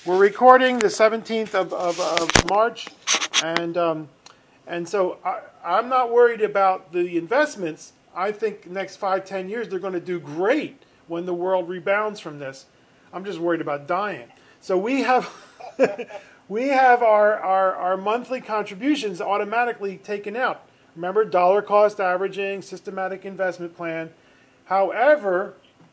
We're recording the 17th of March, and so I'm not worried about the investments. I think the next 5, 10 years they're going to do great when the world rebounds from this. I'm just worried about dying. So we have we have our monthly contributions automatically taken out. Remember, dollar cost averaging, systematic investment plan. However,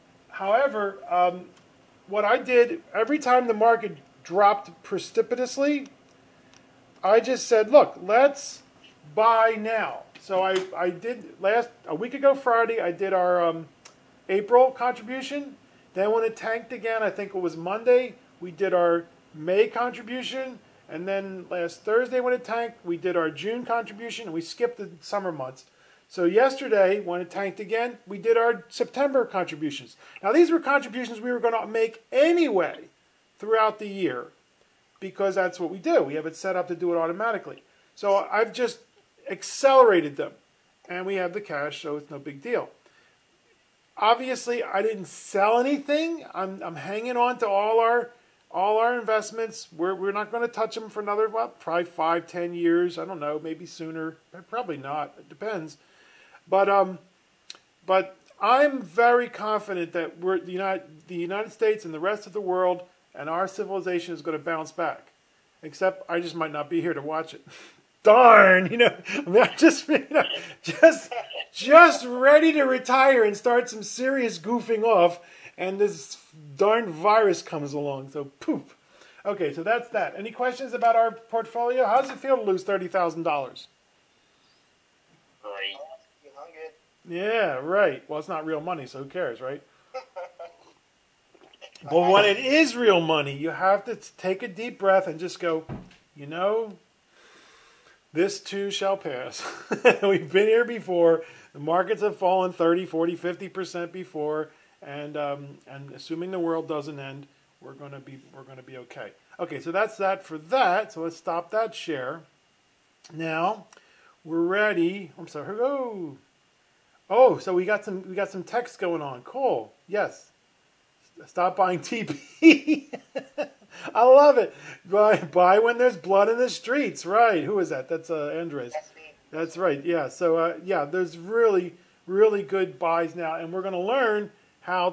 what I did every time the market dropped precipitously, I just said, look, let's buy now. So I did a week ago Friday, I did our April contribution. Then when it tanked again, I think it was Monday, we did our May contribution. And then last Thursday when it tanked, we did our June contribution, and we skipped the summer months. So yesterday, when it tanked again, we did our September contributions. Now these were contributions we were going to make anyway throughout the year, because that's what we do. We have it set up to do it automatically. So I've just accelerated them, and we have the cash, so it's no big deal. Obviously, I didn't sell anything. I'm hanging on to all our investments. We're not going to touch them for another, probably 5, 10 years. I don't know, maybe sooner. Probably not. It depends. But I'm very confident that the United States and the rest of the world and our civilization is going to bounce back. Except I just might not be here to watch it. Darn, I'm just ready to retire and start some serious goofing off, and this darn virus comes along. So poof. Okay, so that's that. Any questions about our portfolio? How does it feel to lose $30,000? Great. Yeah, right. Well, it's not real money, so who cares, right? But when it is real money, you have to take a deep breath and just go, this too shall pass. We've been here before. The markets have fallen 30, 40, 50% before, and assuming the world doesn't end, we're going to be okay. Okay, so that's that for that. So let's stop that share. Now we're ready. I'm sorry. Oh, so we got some text going on. Cool. Yes. Stop buying TP. I love it. Buy when there's blood in the streets. Right. Who is that? That's Andres. That's me. That's right. Yeah. So there's really, really good buys now, and we're going to learn how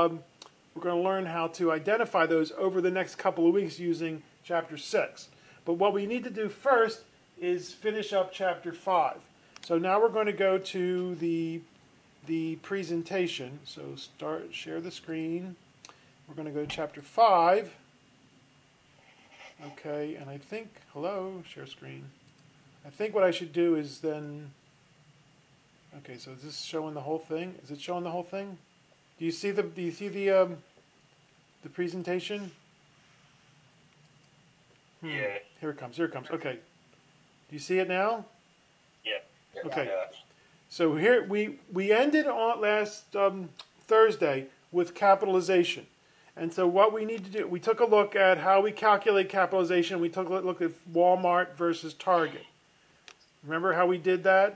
to identify those over the next couple of weeks using Chapter 6. But what we need to do first is finish up Chapter 5. So now we're going to go to the presentation. So share the screen. We're going to go to Chapter 5. Okay, and I think, share screen. I think what I should do is then, okay, so is this showing the whole thing? Is it showing the whole thing? Do you see the presentation? Yeah. Here it comes. Okay. Do you see it now? Yeah. Okay. So here we ended on last Thursday with capitalization. And so what we need to do, we took a look at how we calculate capitalization. We took a look at Walmart versus Target. Remember how we did that?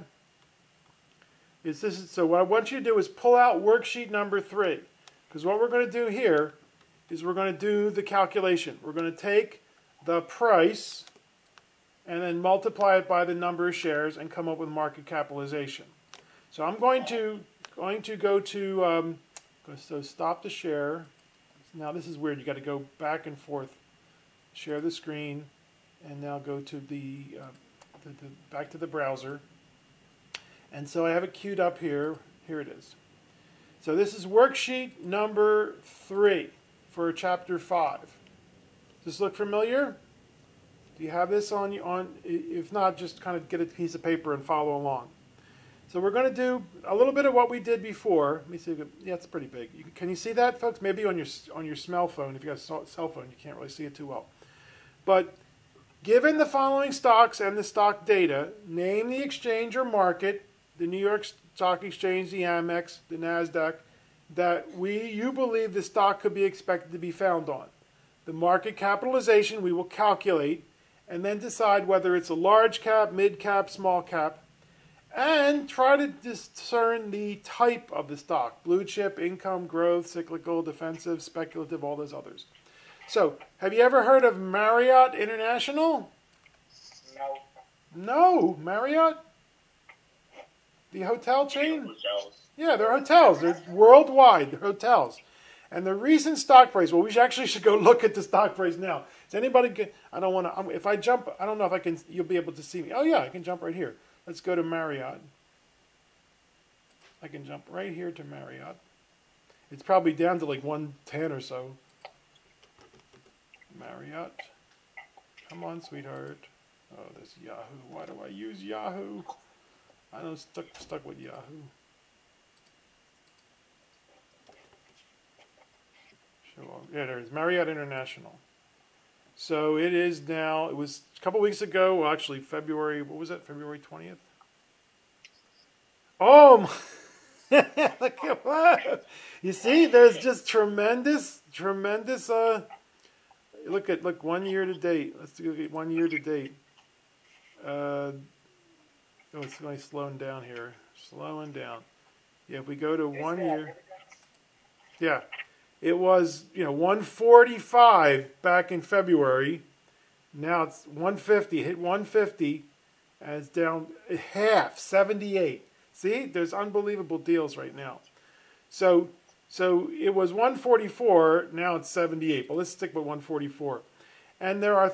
So what I want you to do is pull out worksheet number 3. Because what we're going to do here is we're going to do the calculation. We're going to take the price and then multiply it by the number of shares and come up with market capitalization. So I'm going to go to, so stop the share. Now this is weird. You got to go back and forth, share the screen, and now go to back to the browser. And so I have it queued up here. Here it is. So this is worksheet number 3 for Chapter 5. Does this look familiar? Do you have this on? If not, just kind of get a piece of paper and follow along. So we're going to do a little bit of what we did before. Let me see. Yeah, it's pretty big. Can you see that, folks? Maybe on your smell phone. If you got a cell phone, you can't really see it too well. But given the following stocks and the stock data, name the exchange or market, the New York Stock Exchange, the Amex, the Nasdaq, that you believe the stock could be expected to be found on. The market capitalization we will calculate, and then decide whether it's a large cap, mid cap, small cap. And try to discern the type of the stock. Blue chip, income, growth, cyclical, defensive, speculative, all those others. So, have you ever heard of Marriott International? No. No, Marriott, the hotel chain. Hotels. Yeah, they're hotels. They're worldwide. They're hotels. And the recent stock price. Well, should go look at the stock price now. Does anybody get? I don't want to. If I jump, I don't know if I can. You'll be able to see me. Oh yeah, I can jump right here. Let's go to Marriott. I can jump right here to Marriott. It's probably down to like 110 or so. Marriott. Come on, sweetheart. Oh, this Yahoo. Why do I use Yahoo? I don't stuck with Yahoo. Yeah, there it is. Marriott International. So it is now. It was a couple weeks ago. Well, actually, February. What was it? February 20th. Oh, look at what you see. There's just tremendous. Look 1 year to date. Let's look at 1 year to date. Oh, it's going slowing down here. Slowing down. Yeah, if we go to 1 year. Yeah. It was, 145 back in February. Now it's 150. Hit 150, and it's down half, 78. See, there's unbelievable deals right now. So it was 144. Now it's 78. But let's stick with 144. And there are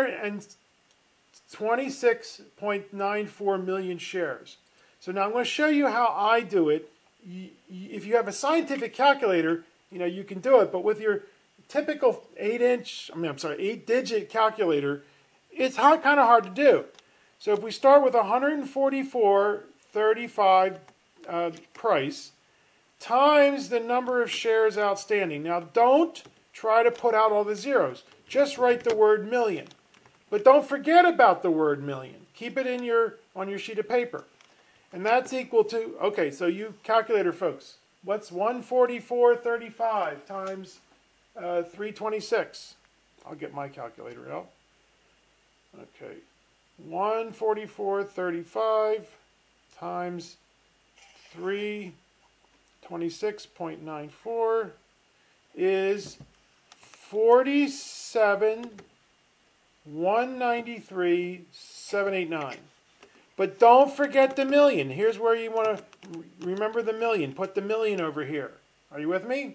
326.94 million shares. So now I'm going to show you how I do it. If you have a scientific calculator, you can do it, but with your typical 8-digit calculator, it's kind of hard to do. So if we start with 144.35 price times the number of shares outstanding. Now don't try to put out all the zeros. Just write the word million. But don't forget about the word million. Keep it on your sheet of paper. And that's equal to, okay, so you calculator folks. What's 144.35 times 326? I'll get my calculator out. Okay. 144.35 times 326.94 is 47,193,789. But don't forget the million. Here's where you want to remember the million. Put the million over here. Are you with me?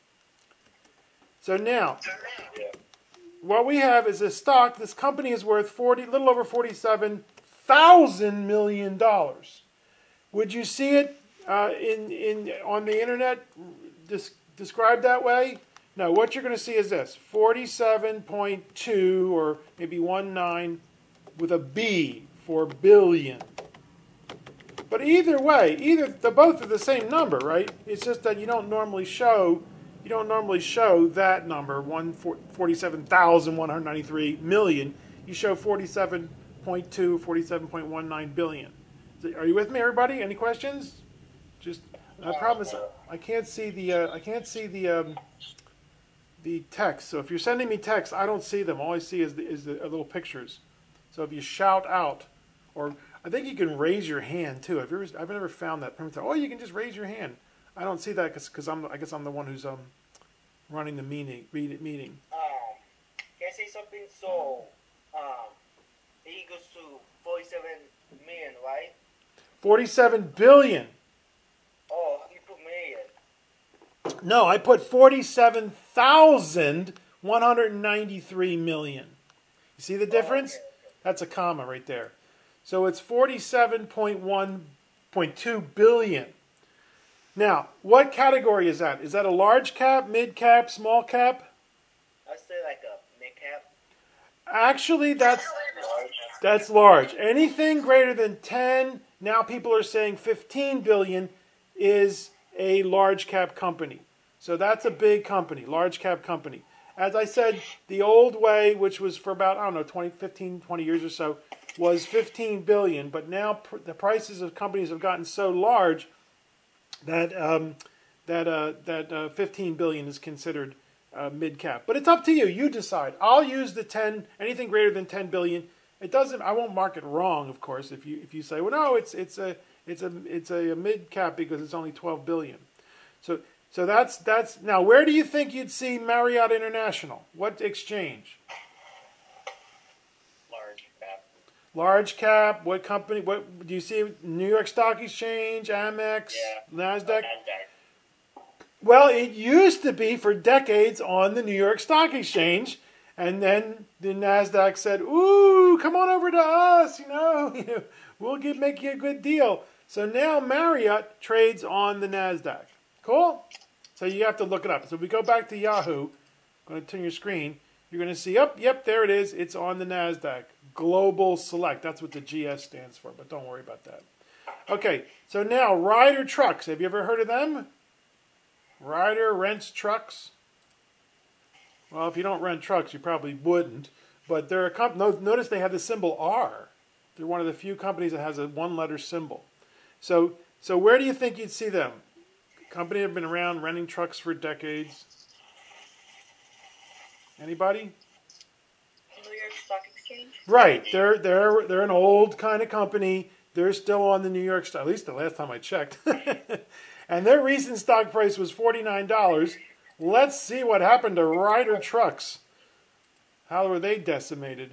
So now, what we have is a stock. This company is worth little over $47,000 million. Would you see it on the internet described that way? No. What you're going to see is this: 47.2 or maybe 19 with a B. for billion. But either way, both are the same number, right? It's just that you don't normally show that number, 47,193 million. You show 47.2, 47.19 billion. Are you with me, everybody? Any questions? I promise I can't see the text. So if you're sending me text, I don't see them. All I see is the little pictures. So if you shout out, or I think you can raise your hand too. I've never found that primitive. Oh, you can just raise your hand. I don't see that because I guess I'm the one who's running the meeting. Can I say something? So, it equals to 47 million, right? 47 billion. Oh, you put million. No, I put 47,193 million. You see the difference? Okay. That's a comma right there. So it's 47.1.2 billion. Now, what category is that? Is that a large cap, mid cap, small cap? I'd say like a mid cap. Actually, that's large. Anything greater than 10, now people are saying 15 billion is a large cap company. So that's a big company, large cap company. As I said, the old way, which was for about, 20 years or so, was 15 billion. But now the prices of companies have gotten so large that 15 billion is considered mid cap. But it's up to you. You decide. I'll use the 10. Anything greater than 10 billion. It doesn't. I won't mark it wrong, of course. If you say, well, no, it's a mid cap because it's only 12 billion. So So that's now. Where do you think you'd see Marriott International? What exchange? Large cap. Large cap. What company? What do you see? New York Stock Exchange, Amex, Yeah. Nasdaq. NASDAQ. Well, it used to be for decades on the New York Stock Exchange, and then the Nasdaq said, "Ooh, come on over to us. We'll make you a good deal." So now Marriott trades on the Nasdaq. Cool. So you have to look it up. So if we go back to Yahoo, I'm going to turn your screen. You're going to see, yep, there it is. It's on the Nasdaq. Global Select. That's what the GS stands for, but don't worry about that. Okay, so now Ryder Trucks. Have you ever heard of them? Ryder rents trucks. Well, if you don't rent trucks, you probably wouldn't. But they're a company. Notice they have the symbol R. They're one of the few companies that has a one-letter symbol. So where do you think you'd see them? Company that have been around renting trucks for decades. Anybody? New York Stock Exchange? Right. They're an old kind of company. They're still on the New York Stock, at least the last time I checked. And their recent stock price was $49. Let's see what happened to Ryder Trucks. How were they decimated?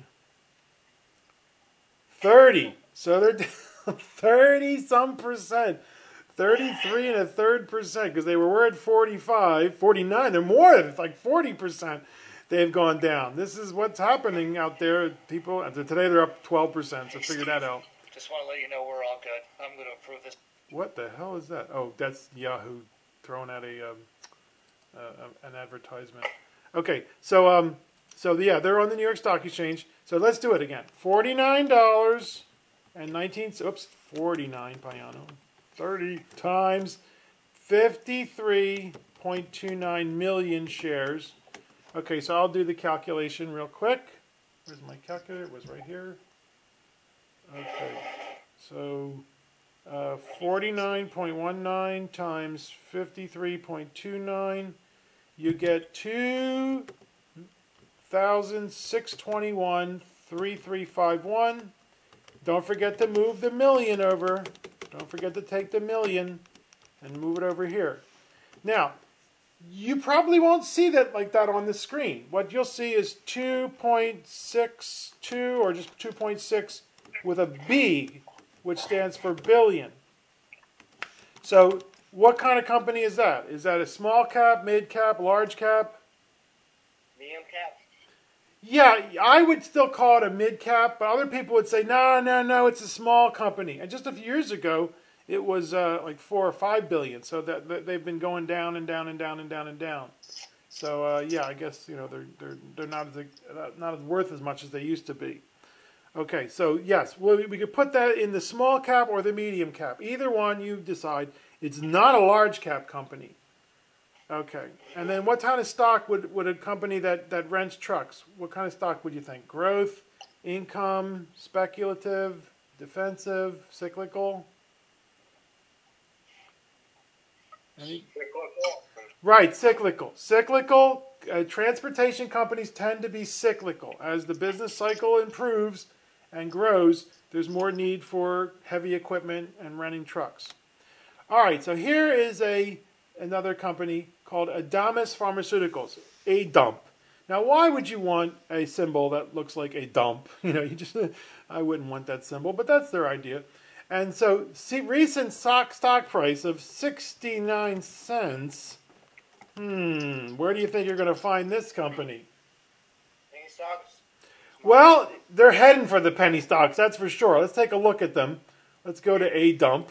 30. So they're down 30-some percent. 33 and a third percent, because they were at 45, 49. They're more than, it's like 40%. They've gone down. This is what's happening out there. People, today they're up 12%, so figure that out. Just want to let you know we're all good. I'm going to approve this. What the hell is that? Oh, that's Yahoo throwing out an advertisement. Okay, so yeah, they're on the New York Stock Exchange. So let's do it again. $49 and 49, Payano. 30 times 53.29 million shares. Okay, so I'll do the calculation real quick. Where's my calculator? It was right here. Okay, so 49.19 times 53.29, you get 2,621.3351. Don't forget to move the million over. Don't forget to take the million and move it over here. Now, you probably won't see that like that on the screen. What you'll see is 2.62 or just 2.6 with a B, which stands for billion. So what kind of company is that? Is that a small cap, mid cap, large cap? Medium cap. Yeah, I would still call it a mid cap, but other people would say, no, it's a small company. And just a few years ago, it was like 4 or 5 billion. So that they've been going down and down and down and down and down. So yeah, I guess they're not as worth as much as they used to be. Okay, so yes, we could put that in the small cap or the medium cap. Either one, you decide. It's not a large cap company. Okay, and then what kind of stock would a company that rents trucks, what kind of stock would you think? Growth, income, speculative, defensive, cyclical? Right, cyclical. Cyclical, transportation companies tend to be cyclical. As the business cycle improves and grows, there's more need for heavy equipment and renting trucks. All right, so here is another company called Adamas Pharmaceuticals, a dump. Now, why would you want a symbol that looks like a dump? I wouldn't want that symbol, but that's their idea. And so, recent stock price of 69 cents. Where do you think you're going to find this company? Penny stocks. Well, they're heading for the penny stocks, that's for sure. Let's take a look at them. Let's go to a dump.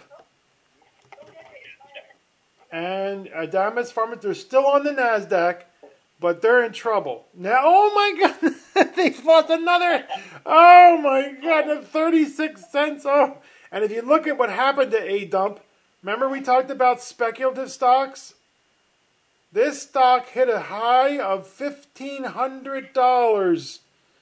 And Adamas Pharmaceuticals, they're still on the NASDAQ, but they're in trouble. Now, oh my God, they've lost another, oh my God, 36 cents. Oh. And if you look at what happened to a dump, remember we talked about speculative stocks? This stock hit a high of $1,500.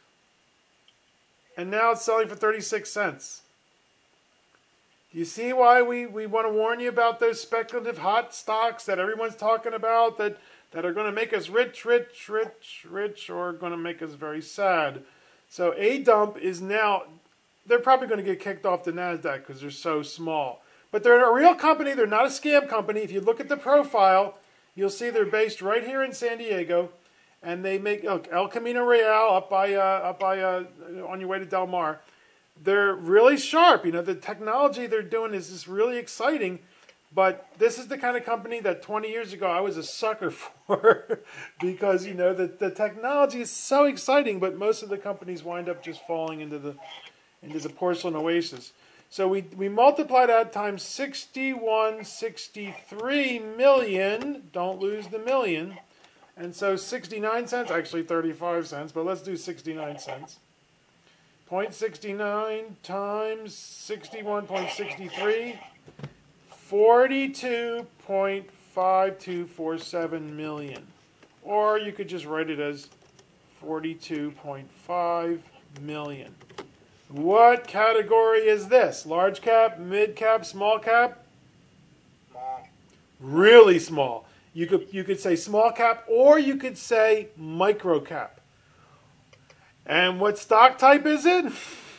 And now it's selling for 36 cents. Do you see why we want to warn you about those speculative hot stocks that everyone's talking about that are going to make us rich, or going to make us very sad? So a dump is now, they're probably going to get kicked off the NASDAQ because they're so small. But they're a real company. They're not a scam company. If you look at the profile, you'll see they're based right here in San Diego, and they make El Camino Real up by on your way to Del Mar. They're really sharp. You know, the technology they're doing is just really exciting. But this is the kind of company that 20 years ago I was a sucker for because, you know, the technology is so exciting, but most of the companies wind up just falling into the porcelain oasis. So we multiply that times 6163 million. Don't lose the million. And so 69 cents, actually 35 cents, but let's do 69 cents. 0.69 times 61.63, 42.5247 million. Or you could just write it as 42.5 million. What category is this? Large cap, mid cap, small cap? Small. Really small. You could say small cap, or you could say micro cap. And what stock type is it?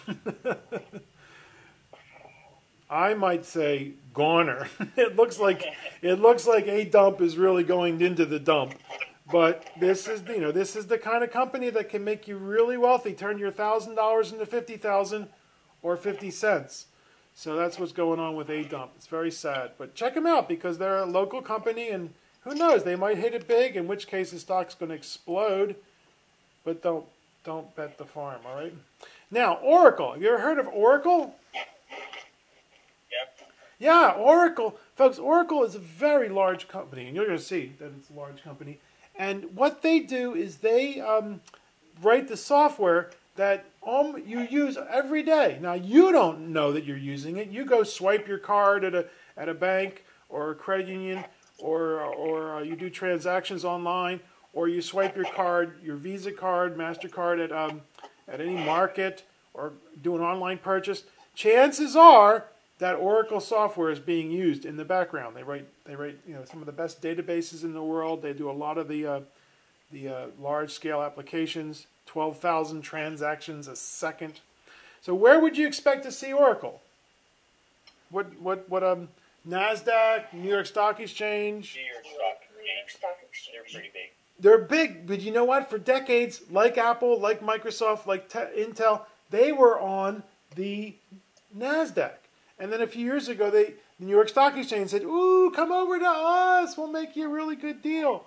I might say goner. It looks like a dump is really going into the dump. But this is the kind of company that can make you really wealthy, turn your $1,000 into $50,000 or 50 cents. So that's what's going on with A Dump. It's very sad, but check them out because they're a local company, and who knows, they might hit it big, in which case the stock's going to explode. But don't bet the farm, all right? Now, Oracle. Have you ever heard of Oracle? Yep. Yeah, Oracle. Folks, Oracle is a very large company, and you're going to see that it's a large company. And what they do is they write the software that you use every day. Now, you don't know that you're using it. You go swipe your card at a bank or a credit union, or you do transactions online, or you swipe your card, your Visa card, MasterCard at any market, or do an online purchase. Chances are that Oracle software is being used in the background. They write some of the best databases in the world. They do a lot of the large scale applications, 12,000 transactions a second. So where would you expect to see Oracle? What NASDAQ, New York Stock Exchange? New York New York Stock They're Exchange. pretty big. They're big, but you know what? For decades, like Apple, like Microsoft, like Intel, they were on the NASDAQ. And then a few years ago, the New York Stock Exchange said, "Ooh, come over to us. We'll make you a really good deal."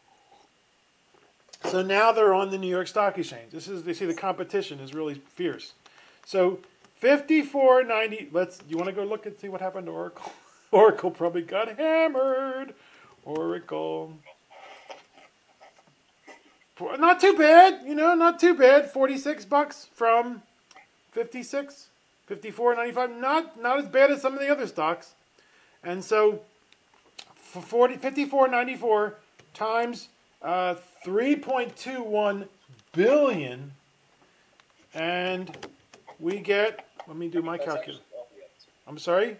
So now they're on the New York Stock Exchange. They see the competition is really fierce. So 54.90. You want to go look and see what happened to Oracle? Oracle probably got hammered. Oracle. Not too bad, not too bad. $46 from 56, 54.95. Not as bad as some of the other stocks. And so for 54.94 times 3.21 billion, and we get. Let me do my calculator. I'm sorry.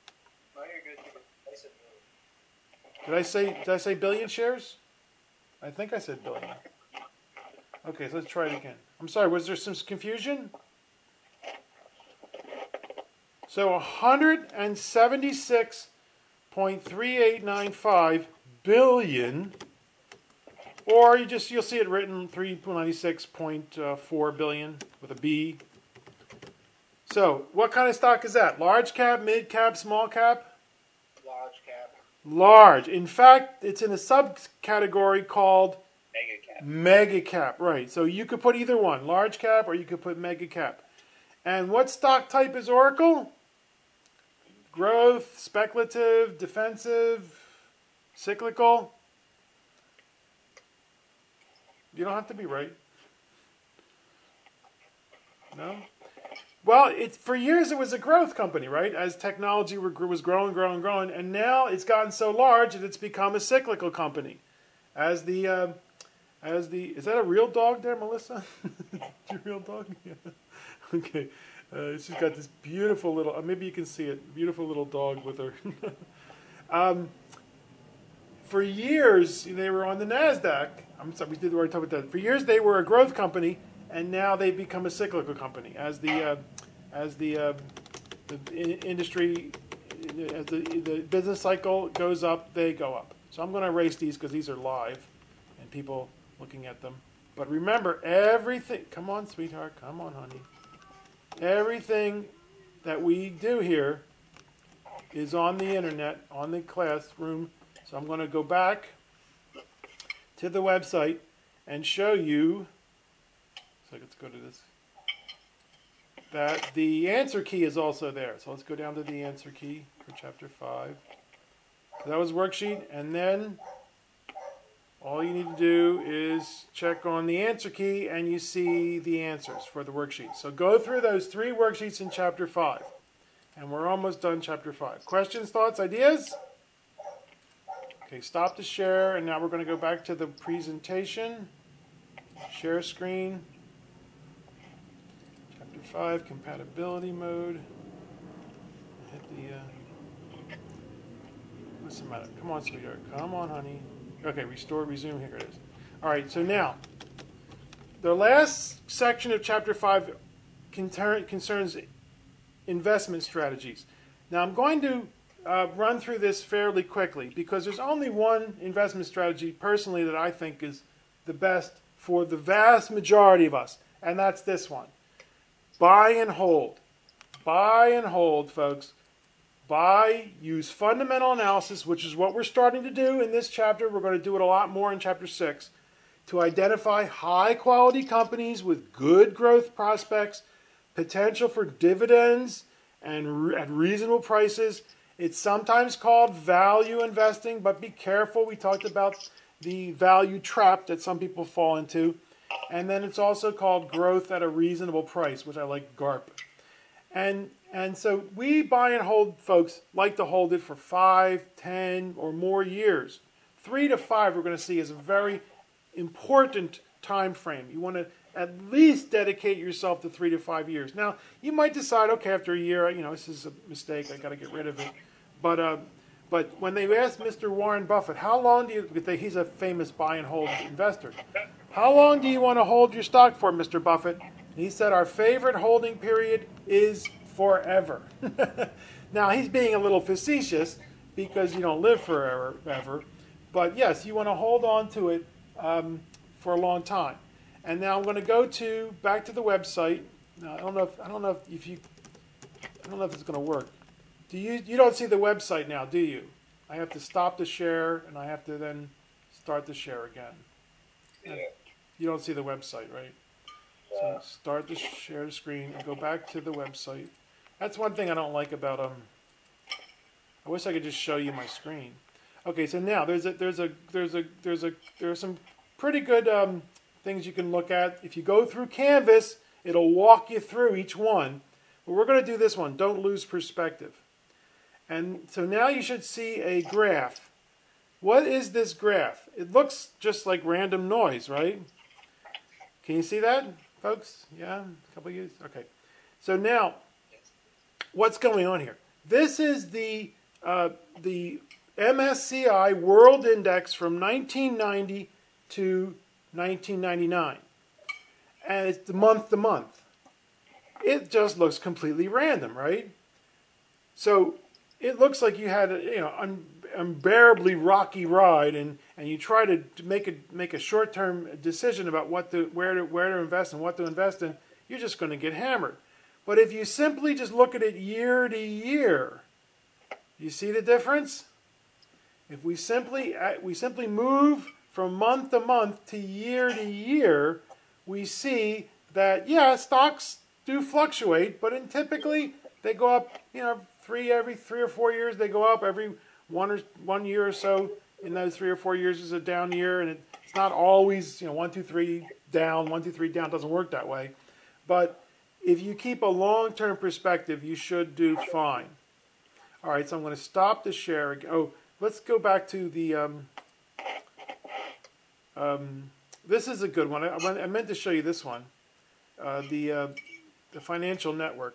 Did I say billion shares? I think I said billion. Okay, so let's try it again. I'm sorry, was there some confusion? So 176.3895 billion, or you'll see it written 396.4 billion with a B. So what kind of stock is that? Large cap, mid cap, small cap? Large cap. Large. In fact, it's in a subcategory called Mega cap. mega cap. Right. So you could put either one, large cap, or you could put mega cap. And what stock type is Oracle? Growth, speculative, defensive, cyclical. You don't have to be right. No? Well, for years it was a growth company, right? As technology was growing, and now it's gotten so large that it's become a cyclical company. Is that a real dog there, Melissa? Your real dog? Yeah. Okay. She's got this beautiful little. Maybe you can see it. Beautiful little dog with her. For years they were on the NASDAQ. I'm sorry, we did already talk about that. For years they were a growth company, and now they've become a cyclical company. As the industry, as the business cycle goes up, they go up. So I'm going to erase these because these are live and people looking at them. But remember, everything, come on, sweetheart, come on, honey. Everything that we do here is on the internet, on the classroom. So I'm going to go back to the website and show you, so let's go to this, that the answer key is also there. So let's go down to the answer key for chapter 5. So that was worksheet, and then all you need to do is check on the answer key and you see the answers for the worksheet. So go through those 3 worksheets in chapter 5. And we're almost done chapter 5. Questions, thoughts, ideas? Okay, stop the share, and now we're going to go back to the presentation. Share screen. Chapter 5, compatibility mode. Hit the, what's the matter? Come on, sweetheart. Come on, honey. Okay, restore, resume, here it is. All right, so now, the last section of chapter 5 concerns investment strategies. Now, I'm going to run through this fairly quickly because there's only one investment strategy, personally, that I think is the best for the vast majority of us, and that's this one. Buy and hold. Buy and hold, folks. Buy, use fundamental analysis, which is what we're starting to do in this chapter. We're going to do it a lot more in chapter 6, to identify high-quality companies with good growth prospects, potential for dividends, and at reasonable prices. It's sometimes called value investing, but be careful. We talked about the value trap that some people fall into. And then it's also called growth at a reasonable price, which I like GARP. And so we buy and hold, folks, like to hold it for 5, 10, or more years. 3 to 5 we're going to see is a very important time frame. You want to at least dedicate yourself to 3 to 5 years. Now, you might decide, okay, after a year, this is a mistake, I got to get rid of it. But when they asked Mr. Warren Buffett, how long do you, he's a famous buy and hold investor, how long do you want to hold your stock for, Mr. Buffett? He said, our favorite holding period is forever. Now, he's being a little facetious because you don't live forever. But yes, you want to hold on to it for a long time. And now I'm going to go back to the website. Now, I don't know if it's going to work. You don't see the website now, do you? I have to stop the share and I have to then start the share again. Yeah. You don't see the website, right? So start the share screen and go back to the website. That's one thing I don't like about I wish I could just show you my screen. Okay, so now there are some pretty good things you can look at. If you go through Canvas, it'll walk you through each one. But we're going to do this one. Don't lose perspective. And so now you should see a graph. What is this graph? It looks just like random noise, right? Can you see that, folks? Yeah, a couple of you. Okay. So now, what's going on here? This is the MSCI World Index from 1990 to 1999. And it's month to month. It just looks completely random, right? So it looks like you had an unbearably rocky ride, and you try to make a short-term decision about where to invest and what to invest in. You're just going to get hammered. But if you simply just look at it year to year, you see the difference? If we simply move from month to month to year, we see that, yeah, stocks do fluctuate, but typically they go up, every 3 or 4 years they go up. Every 1 year or so in those 3 or 4 years is a down year, and it's not always 1, 2, 3 down, 1, 2, 3 down. It doesn't work that way. But if you keep a long-term perspective, you should do fine. All right, so I'm going to stop the share. Oh, let's go back to the. This is a good one. I meant to show you this one. The financial network.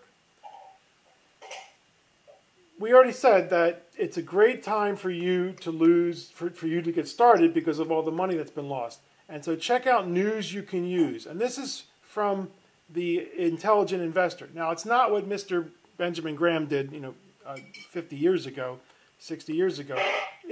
We already said that it's a great time for you to get started because of all the money that's been lost. And so check out news you can use. And this is from the Intelligent Investor. Now, it's not what Mr. Benjamin Graham did, 50 years ago, 60 years ago.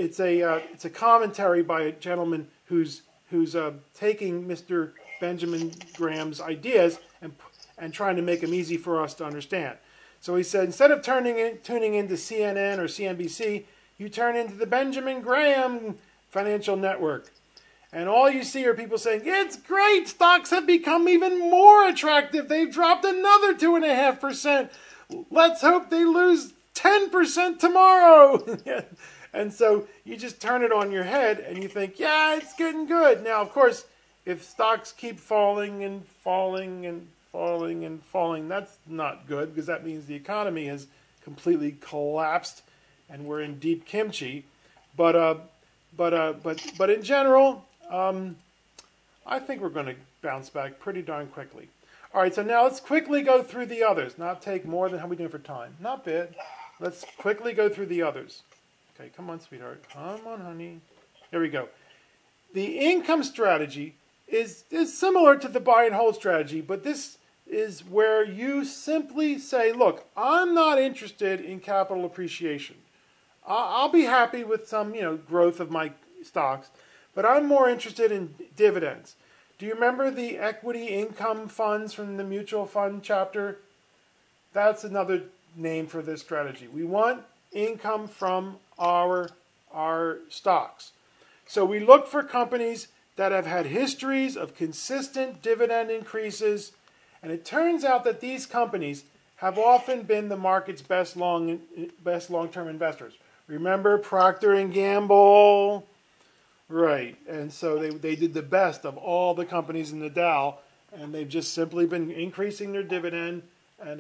it's a commentary by a gentleman who's taking Mr. Benjamin Graham's ideas and trying to make them easy for us to understand. So he said, instead of tuning into CNN or CNBC, you turn into the Benjamin Graham Financial Network. And all you see are people saying, it's great, stocks have become even more attractive. They've dropped another 2.5%. Let's hope they lose 10% tomorrow. And so you just turn it on your head and you think, yeah, it's getting good. Now, of course, if stocks keep falling and falling and falling and falling, that's not good, because that means the economy has completely collapsed and we're in deep kimchi. But in general, I think we're going to bounce back pretty darn quickly. All right, so now let's quickly go through the others. Not take more than how we doing for time. Not bad. Let's quickly go through the others. Okay, come on, sweetheart. Come on, honey. There we go. The income strategy is similar to the buy and hold strategy, but this is where you simply say, look, I'm not interested in capital appreciation. I'll be happy with some, growth of my stocks, but I'm more interested in dividends. Do you remember the equity income funds from the mutual fund chapter? That's another name for this strategy. We want income from our stocks. So we look for companies that have had histories of consistent dividend increases, and it turns out that these companies have often been the market's best long-term investors. Remember Procter & Gamble? Right, and so they did the best of all the companies in the Dow, and they've just simply been increasing their dividend, and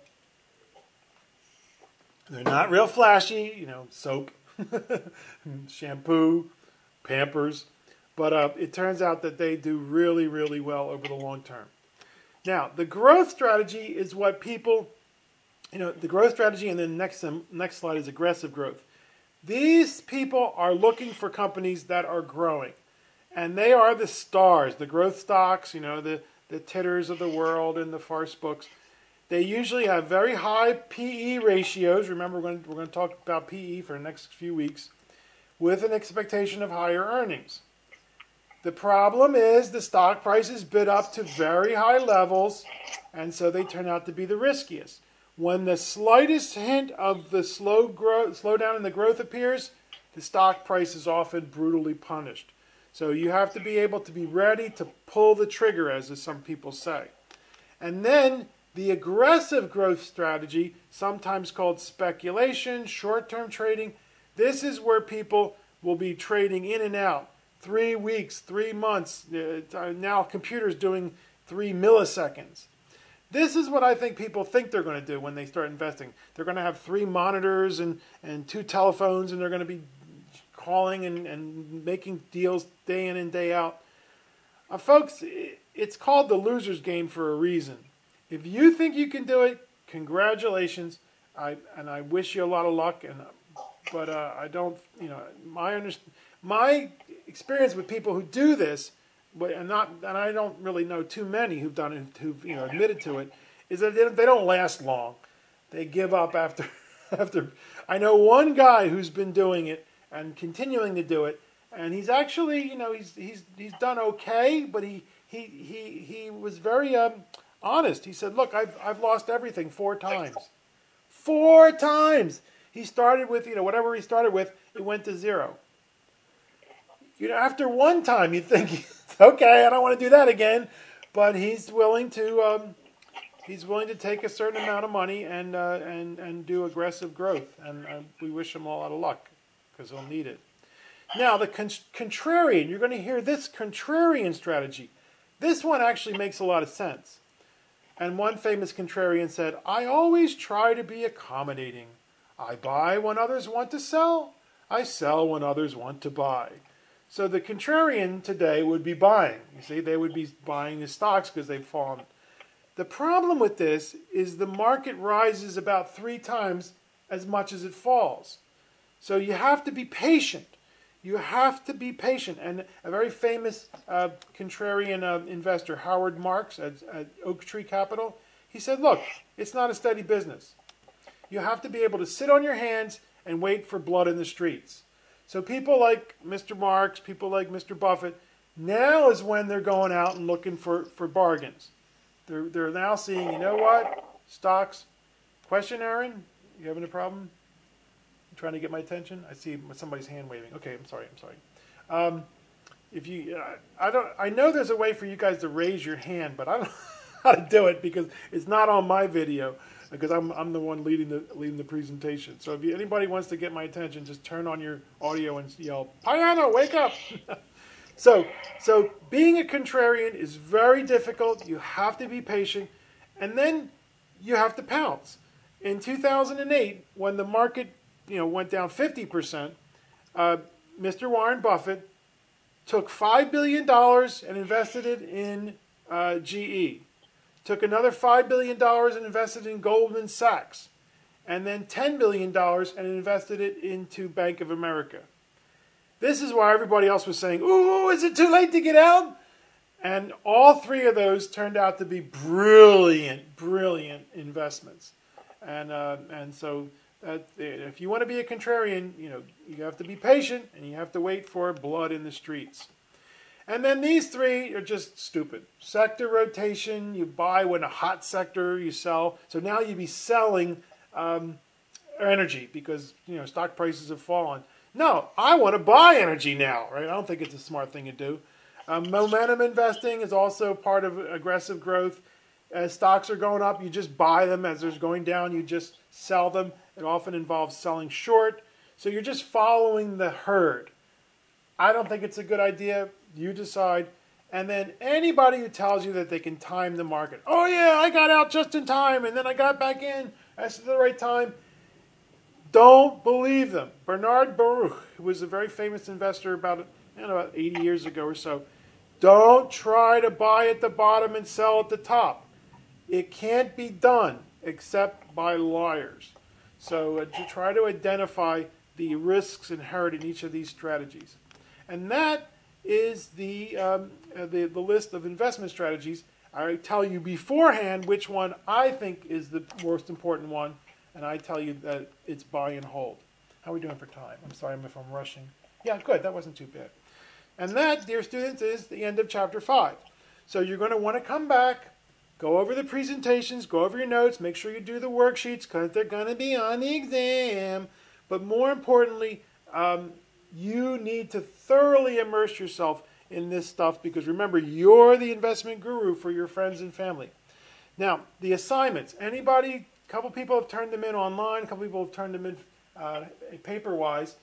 they're not real flashy, soap, shampoo, Pampers, but it turns out that they do really, really well over the long term. Now, the growth strategy is what people, the growth strategy, and then next slide is aggressive growth. These people are looking for companies that are growing, and they are the stars, the growth stocks, the Titters of the world and the Farce books. They usually have very high PE ratios. Remember, we're going to talk about PE for the next few weeks, with an expectation of higher earnings. The problem is the stock prices bid up to very high levels, and so they turn out to be the riskiest. When the slightest hint of the slowdown in the growth appears, the stock price is often brutally punished. So you have to be able to be ready to pull the trigger, as some people say. And then the aggressive growth strategy, sometimes called speculation, short-term trading, this is where people will be trading in and out. 3 weeks, 3 months, now computers doing 3 milliseconds. This is what I think people think they're going to do when they start investing. They're going to have 3 monitors and 2 telephones, and they're going to be calling and making deals day in and day out. Folks, it's called the loser's game for a reason. If you think you can do it, congratulations. I wish you a lot of luck. But I don't, my experience with people who do this, and I don't really know too many who've done it, who've admitted to it, is that they don't last long. They give up after. I know one guy who's been doing it and continuing to do it, and he's actually, he's done okay, but he was very honest. He said, "Look, I've lost everything 4 times. 4 times." He started with, whatever he started with, it went to 0. After 1 time, you think, okay, I don't want to do that again. But he's willing to take a certain amount of money and do aggressive growth. And we wish him a lot of luck, because he'll need it. Now, the contrarian, you're going to hear this contrarian strategy. This one actually makes a lot of sense. And one famous contrarian said, "I always try to be accommodating. I buy when others want to sell. I sell when others want to buy." So the contrarian today would be buying. You see, they would be buying the stocks because they've fallen. The problem with this is the market rises about 3 times as much as it falls. So you have to be patient. You have to be patient. And a very famous contrarian investor, Howard Marks at Oak Tree Capital, he said, "Look, it's not a steady business. You have to be able to sit on your hands and wait for blood in the streets." So people like Mr. Marks, people like Mr. Buffett, now is when they're going out and looking for bargains. They're now seeing, you know what, stocks. Question, Aaron? You having a problem? You trying to get my attention? I see somebody's hand waving. Okay, I'm sorry. If you, I know there's a way for you guys to raise your hand, but I don't know how to do it because it's not on my video because I'm the one leading the presentation. So if anybody wants to get my attention, just turn on your audio and yell, "Piano, wake up!" So being a contrarian is very difficult. You have to be patient, and then you have to pounce. In 2008, when the market went down 50%, Mr. Warren Buffett took $5 billion and invested it in GE. Took another $5 billion and invested in Goldman Sachs. And then $10 billion and invested it into Bank of America. This is why everybody else was saying, "Ooh, is it too late to get out?" And all three of those turned out to be brilliant investments. And so if you want to be a contrarian, you have to be patient and you have to wait for blood in the streets. And then these three are just stupid. Sector rotation, you buy when a hot sector, you sell. So now you'd be selling energy because stock prices have fallen. No, I want to buy energy now, right? I don't think it's a smart thing to do. Momentum investing is also part of aggressive growth. As stocks are going up, you just buy them. As they're going down, you just sell them. It often involves selling short. So you're just following the herd. I don't think it's a good idea. You decide. And then anybody who tells you that they can time the market. "Oh yeah, I got out just in time and then I got back in at the right time." Don't believe them. Bernard Baruch, who was a very famous investor about 80 years ago or so, don't try to buy at the bottom and sell at the top. It can't be done except by liars. So to try to identify the risks inherent in each of these strategies. And that is the list of investment strategies. I tell you beforehand which one I think is the most important one, and I tell you that it's buy and hold. How are we doing for time? I'm sorry if I'm rushing. Yeah, good. That wasn't too bad. And that, dear students, is the end of Chapter 5. So you're going to want to come back, go over the presentations, go over your notes, make sure you do the worksheets because they're going to be on the exam. But more importantly, you need to thoroughly immerse yourself in this stuff because remember, you're the investment guru for your friends and family. Now, the assignments. A couple people have turned them in online, a couple people have turned them in paper-wise.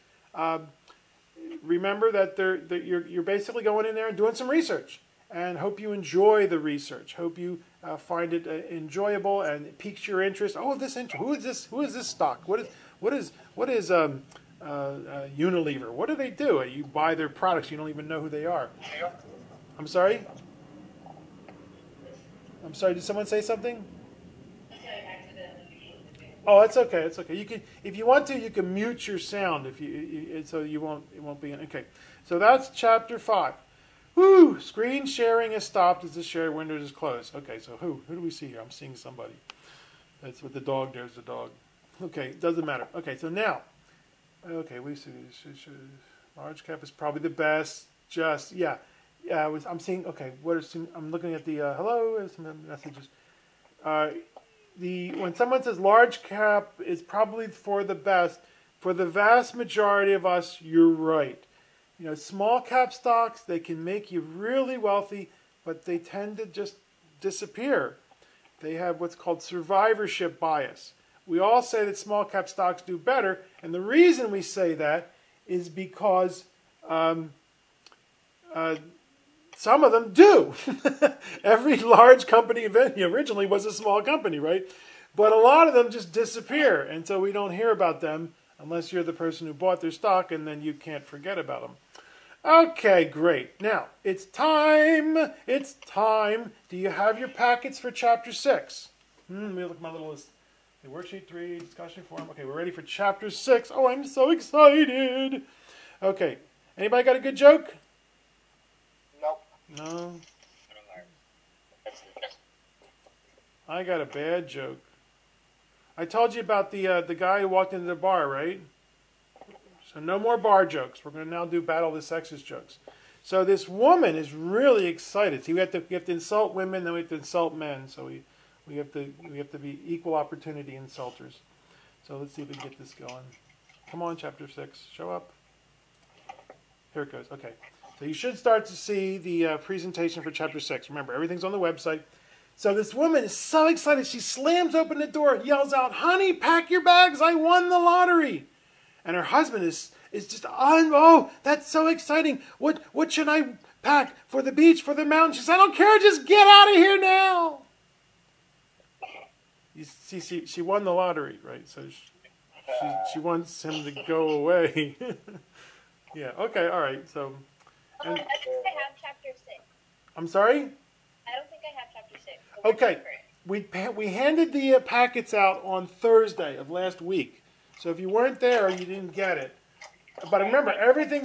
Remember that you're basically going in there and doing some research, and hope you enjoy the research. Hope you find it enjoyable and it piques your interest. Oh, who is this? Who is this stock? What is Unilever? What do they do? You buy their products, you don't even know who they are. I'm sorry. Did someone say something? Oh, it's okay. It's okay. You can, if you want to, you can mute your sound so it won't be in. Okay. So that's Chapter 5. Woo! Screen sharing is stopped as the shared window is closed. Okay. So who do we see here? I'm seeing somebody. That's with the dog. There's the dog. Okay. Doesn't matter. Okay. So now, we see large cap is probably the best. I'm seeing. Okay. I'm looking at the hello. Some messages. When someone says large cap is probably for the best, for the vast majority of us, you're right. Small cap stocks, they can make you really wealthy, but they tend to just disappear. They have what's called survivorship bias. We all say that small cap stocks do better, and the reason we say that is because some of them do. Every large company originally was a small company, right? But a lot of them just disappear, and so we don't hear about them unless you're the person who bought their stock, and then you can't forget about them. Okay, great. Now, it's time. It's time. Do you have your packets for Chapter 6? Let me look at my little list. Okay, worksheet 3, discussion forum. Okay, we're ready for Chapter 6. Oh, I'm so excited. Okay, anybody got a good joke? No? I got a bad joke. I told you about the guy who walked into the bar, right? So no more bar jokes. We're going to now do battle of the sexes jokes. So this woman is really excited. See, we have to insult women, then we have to insult men. So we have to be equal opportunity insulters. So let's see if we can get this going. Come on, chapter 6, show up. Here it goes. Okay. So you should start to see the presentation for chapter 6. Remember, everything's on the website. So this woman is so excited. She slams open the door, yells out, "Honey, pack your bags. I won the lottery." And her husband is just, "Oh, that's so exciting. What should I pack for the beach, for the mountain?" She says, "I don't care. Just get out of here now." You see, she won the lottery, right? So she wants him to go away. Yeah. Okay. All right. So. I don't think I have chapter 6. I'm sorry? I don't think I have chapter 6. Okay. We handed the packets out on Thursday of last week. So if you weren't there, you didn't get it. But remember, everything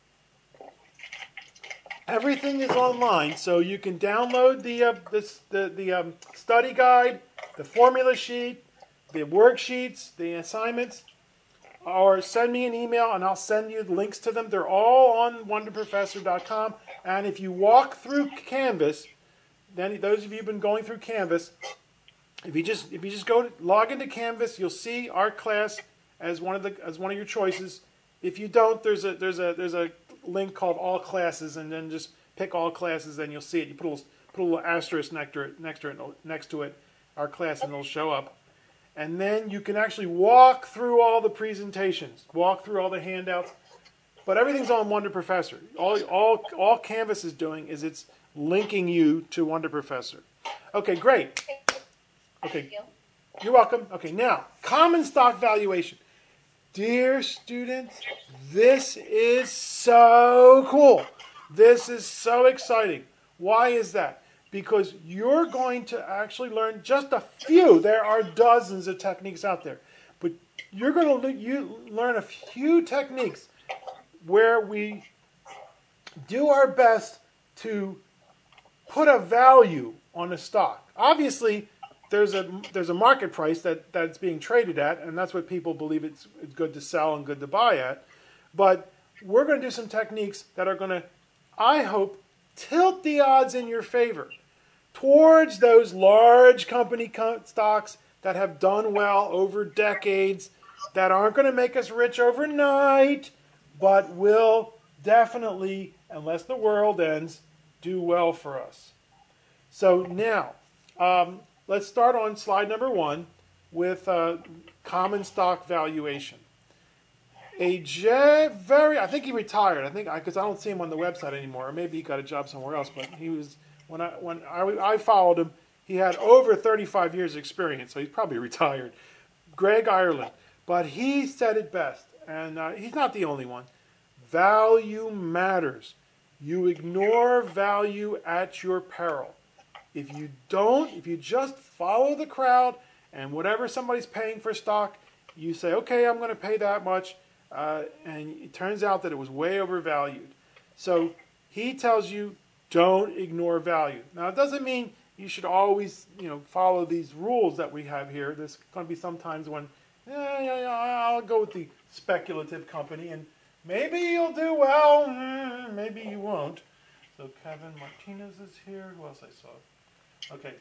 is online, so you can download the study guide, the formula sheet, the worksheets, the assignments, or send me an email and I'll send you links to them. They're all on wonderprofessor.com. And if you walk through Canvas, then those of you who've been going through Canvas, if you just log into Canvas, you'll see our class as one of your choices. If you don't, there's a link called All Classes, and then just pick All Classes, and you'll see it. You put a little asterisk next to it, our class, and it'll show up. And then you can actually walk through all the presentations, walk through all the handouts. But everything's on Wonder Professor. All Canvas is doing is it's linking you to Wonder Professor. Okay, great. Okay, you're welcome. Okay, now, common stock valuation. Dear students, this is so cool. This is so exciting. Why is that? Because you're going to actually learn just a few. There are dozens of techniques out there. But you're going to learn a few techniques where we do our best to put a value on a stock. Obviously, there's a market price that's being traded at, and that's what people believe it's good to sell and good to buy at. But we're going to do some techniques that are going to, I hope, tilt the odds in your favor towards those large company stocks that have done well over decades, that aren't going to make us rich overnight, but will definitely, unless the world ends, do well for us. So now, let's start on slide number 1 with common stock valuation. I think he retired. Because I don't see him on the website anymore, or maybe he got a job somewhere else. But he was when I followed him, he had over 35 years experience, so he's probably retired. Greg Ireland, but he said it best, and he's not the only one. Value matters. You ignore value at your peril. If you just follow the crowd and whatever somebody's paying for stock, you say, okay, I'm going to pay that much, and it turns out that it was way overvalued. So he tells you, don't ignore value. Now, it doesn't mean you should always, follow these rules that we have here. There's going to be some times when, I'll go with the speculative company, and maybe you'll do well, maybe you won't. So Kevin Martinez is here. Who else I saw? Okay,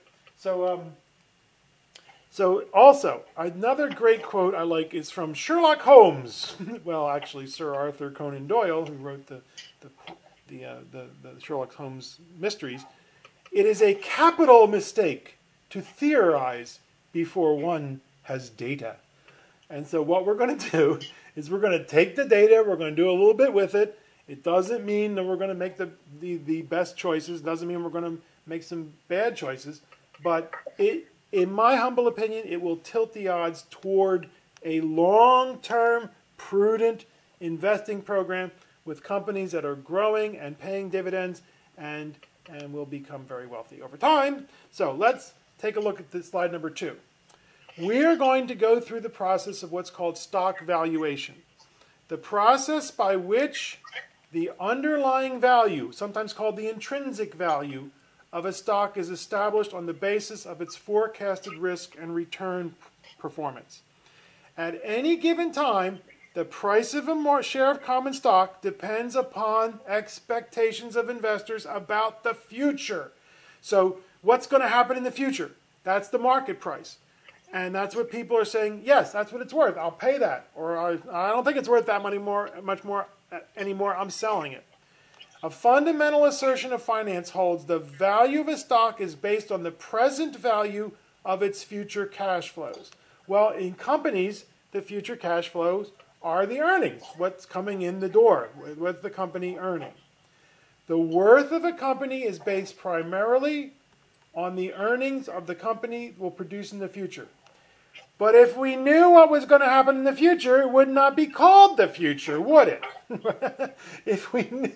so also, another great quote I like is from Sherlock Holmes. Well, actually, Sir Arthur Conan Doyle, who wrote the Sherlock Holmes mysteries. It is a capital mistake to theorize before one has data. And so what we're going to do is we're going to take the data, we're going to do a little bit with it. It doesn't mean that we're going to make the best choices. It doesn't mean we're going to make some bad choices. But in my humble opinion, it will tilt the odds toward a long-term, prudent investing program with companies that are growing and paying dividends and will become very wealthy over time. So let's take a look at this slide number 2. We're going to go through the process of what's called stock valuation. The process by which the underlying value, sometimes called the intrinsic value, of a stock is established on the basis of its forecasted risk and return performance. At any given time, The price of a share of common stock depends upon expectations of investors about the future. So what's going to happen in the future? That's the market price. And that's what people are saying, yes, that's what it's worth. I'll pay that. Or I don't think it's worth that much more anymore. I'm selling it. A fundamental assertion of finance holds the value of a stock is based on the present value of its future cash flows. Well, in companies, the future cash flows are the earnings, what's coming in the door, what's the company earning. The worth of a company is based primarily on the earnings of the company will produce in the future. But if we knew what was going to happen in the future, it would not be called the future, would it? If we knew,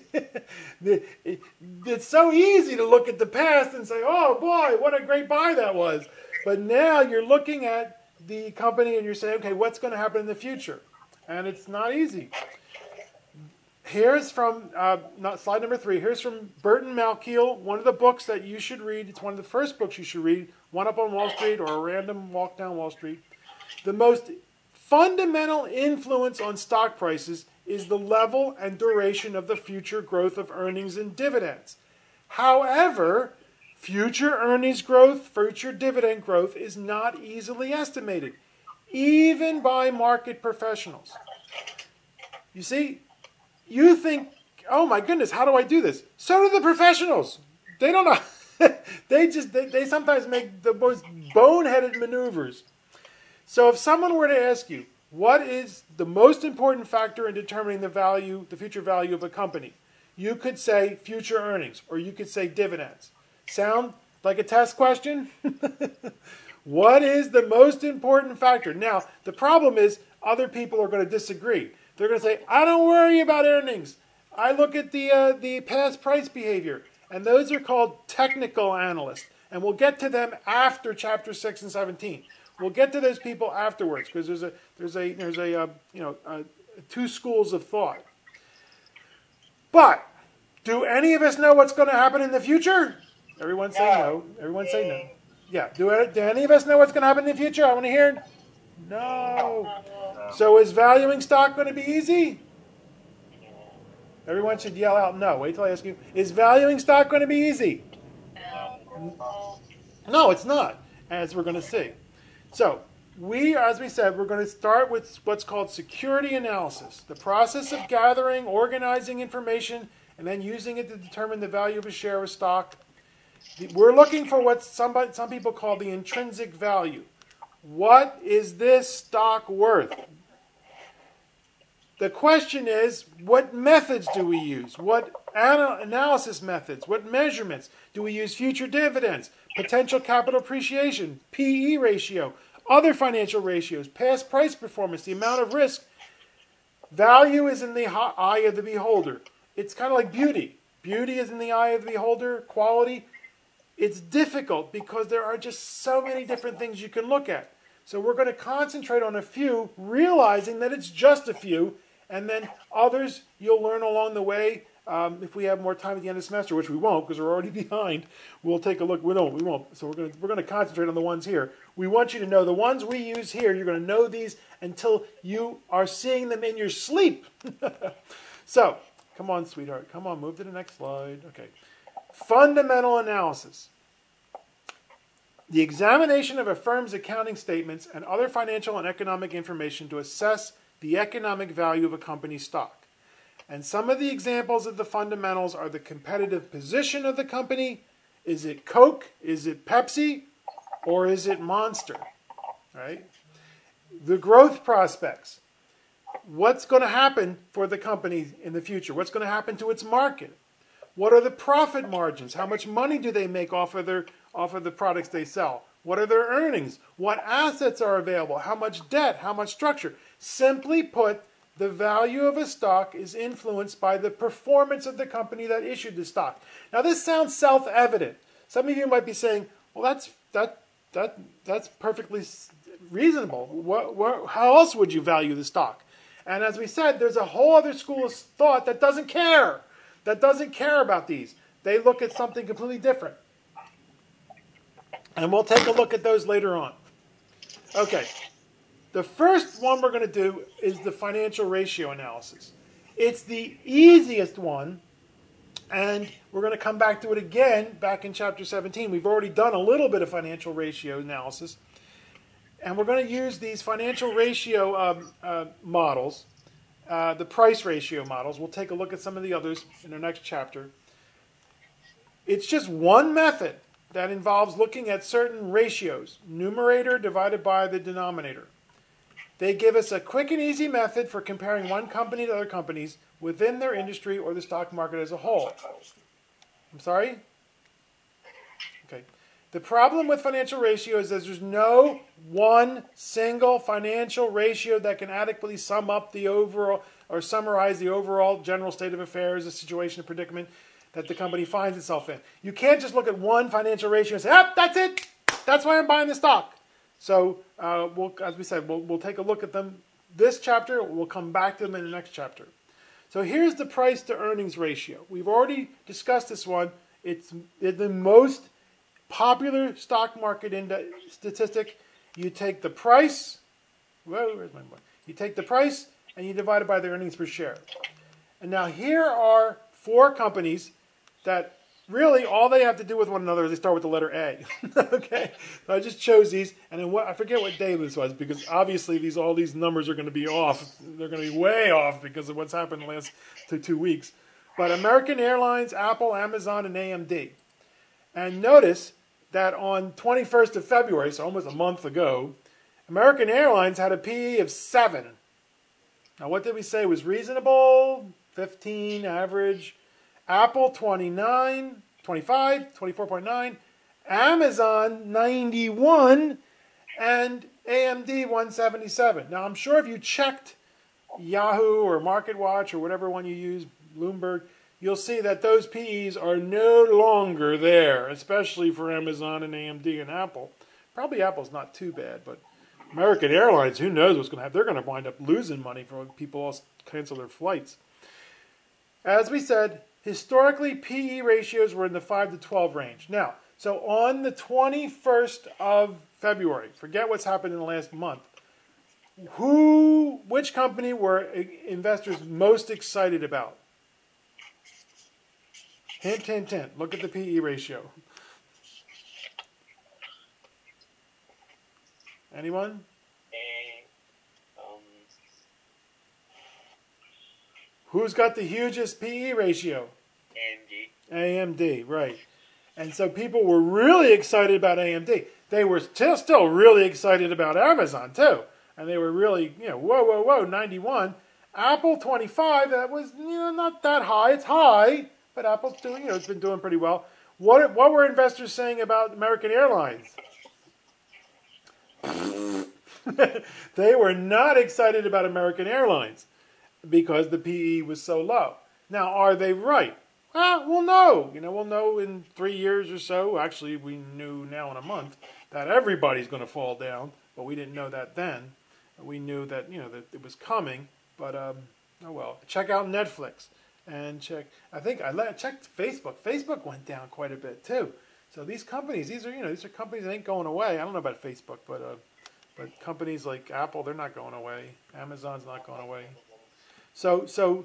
it's so easy to look at the past and say, oh boy, what a great buy that was. But now you're looking at the company and you're saying, okay, what's going to happen in the future? And it's not easy. Here's from slide number 3. Here's from Burton Malkiel, one of the books that you should read. It's one of the first books you should read, One Up on Wall Street or A Random Walk Down Wall Street. The most fundamental influence on stock prices is the level and duration of the future growth of earnings and dividends. However, future earnings growth, future dividend growth is not easily estimated, even by market professionals. You see, you think, oh my goodness, how do I do this? So do the professionals. They don't know. They sometimes make the most boneheaded maneuvers. So if someone were to ask you, what is the most important factor in determining the future value of a company? You could say future earnings, or you could say dividends. Sound like a test question? What is the most important factor? Now, the problem is other people are going to disagree. They're going to say, I don't worry about earnings. I look at the past price behavior. And those are called technical analysts. And we'll get to them after chapter 6 and 17. We'll get to those people afterwards because there's two schools of thought. But do any of us know what's going to happen in the future? Everyone say no. Everyone say no. Yeah. Do any of us know what's going to happen in the future? I want to hear. No. So is valuing stock going to be easy? Everyone should yell out no. Wait till I ask you. Is valuing stock going to be easy? No, it's not, as we're going to see. So, as we said, we're going to start with what's called security analysis, the process of gathering, organizing information, and then using it to determine the value of a share of stock. We're looking for what some people call the intrinsic value. What is this stock worth? The question is, what methods do we use? What analysis methods? What measurements? Do we use future dividends, potential capital appreciation, PE ratio, other financial ratios, past price performance, the amount of risk? Value is in the eye of the beholder. It's kind of like beauty. Beauty is in the eye of the beholder. Quality. It's difficult because there are just so many different things you can look at. So we're going to concentrate on a few, realizing that it's just a few, and then others you'll learn along the way. If we have more time at the end of the semester, which we won't because we're already behind, we'll take a look. We won't. So we're going to concentrate on the ones here. We want you to know the ones we use here. You're going to know these until you are seeing them in your sleep. So, come on, sweetheart. Come on, move to the next slide. Okay. Fundamental analysis. The examination of a firm's accounting statements and other financial and economic information to assess the economic value of a company's stock. And some of the examples of the fundamentals are the competitive position of the company. Is it Coke? Is it Pepsi? Or is it Monster? Right? The growth prospects. What's going to happen for the company in the future? What's going to happen to its market? What are the profit margins? How much money do they make off of the products they sell? What are their earnings? What assets are available? How much debt? How much structure? Simply put, the value of a stock is influenced by the performance of the company that issued the stock. Now, this sounds self-evident. Some of you might be saying, "Well, that's perfectly reasonable. How else would you value the stock?" And as we said, there's a whole other school of thought that doesn't care. That doesn't care about these. They look at something completely different. And we'll take a look at those later on. Okay. The first one we're going to do is the financial ratio analysis. It's the easiest one, and we're going to come back to it again back in chapter 17. We've already done a little bit of financial ratio analysis, and we're going to use these financial ratio models, the price ratio models. We'll take a look at some of the others in our next chapter. It's just one method that involves looking at certain ratios, numerator divided by the denominator. They give us a quick and easy method for comparing one company to other companies within their industry or the stock market as a whole. I'm sorry? Okay. The problem with financial ratio is that there's no one single financial ratio that can adequately sum up the overall or summarize the overall general state of affairs, the situation, the predicament that the company finds itself in. You can't just look at one financial ratio and say, that's it. That's why I'm buying the stock. So, as we said, we'll take a look at them this chapter. We'll come back to them in the next chapter. So here's the price to earnings ratio. We've already discussed this one. It's the most popular stock market statistic. You take the price. Where's my one? You take the price and you divide it by the earnings per share. And now here are 4 companies that really all they have to do with one another is they start with the letter A. Okay, so I just chose these, and then I forget what day this was because obviously all these numbers are going to be off. They're going to be way off because of what's happened in the last 2 weeks. But American Airlines, Apple, Amazon, and AMD. And notice that on 21st of February, so almost a month ago, American Airlines had a PE of 7. Now, what did we say was reasonable? 15, average. Apple, 29, 25, 24.9. Amazon, 91. And AMD, 177. Now, I'm sure if you checked Yahoo or MarketWatch or whatever one you use, Bloomberg, you'll see that those PEs are no longer there, especially for Amazon and AMD and Apple. Probably Apple's not too bad, but American Airlines, who knows what's going to happen? They're going to wind up losing money for when people all cancel their flights. As we said, historically, PE ratios were in the 5 to 12 range. Now, so on the 21st of February, forget what's happened in the last month, which company were investors most excited about? Hint, hint, hint. Look at the PE ratio. Anyone? Who's got the hugest PE ratio? AMD, right. And so people were really excited about AMD. They were still really excited about Amazon, too. And they were really, whoa, 91. Apple, 25. That was, not that high. It's high, but Apple's doing, it's been doing pretty well. What were investors saying about American Airlines? They were not excited about American Airlines because the PE was so low. Now, are they right? We'll know. We'll know in 3 years or so. Actually, we knew now in a month that everybody's going to fall down, but we didn't know that then. We knew that that it was coming, but oh well. Check out Netflix and check. I think I checked Facebook. Facebook went down quite a bit too. So these companies, these are companies that ain't going away. I don't know about Facebook, but companies like Apple, they're not going away. Amazon's not going away. So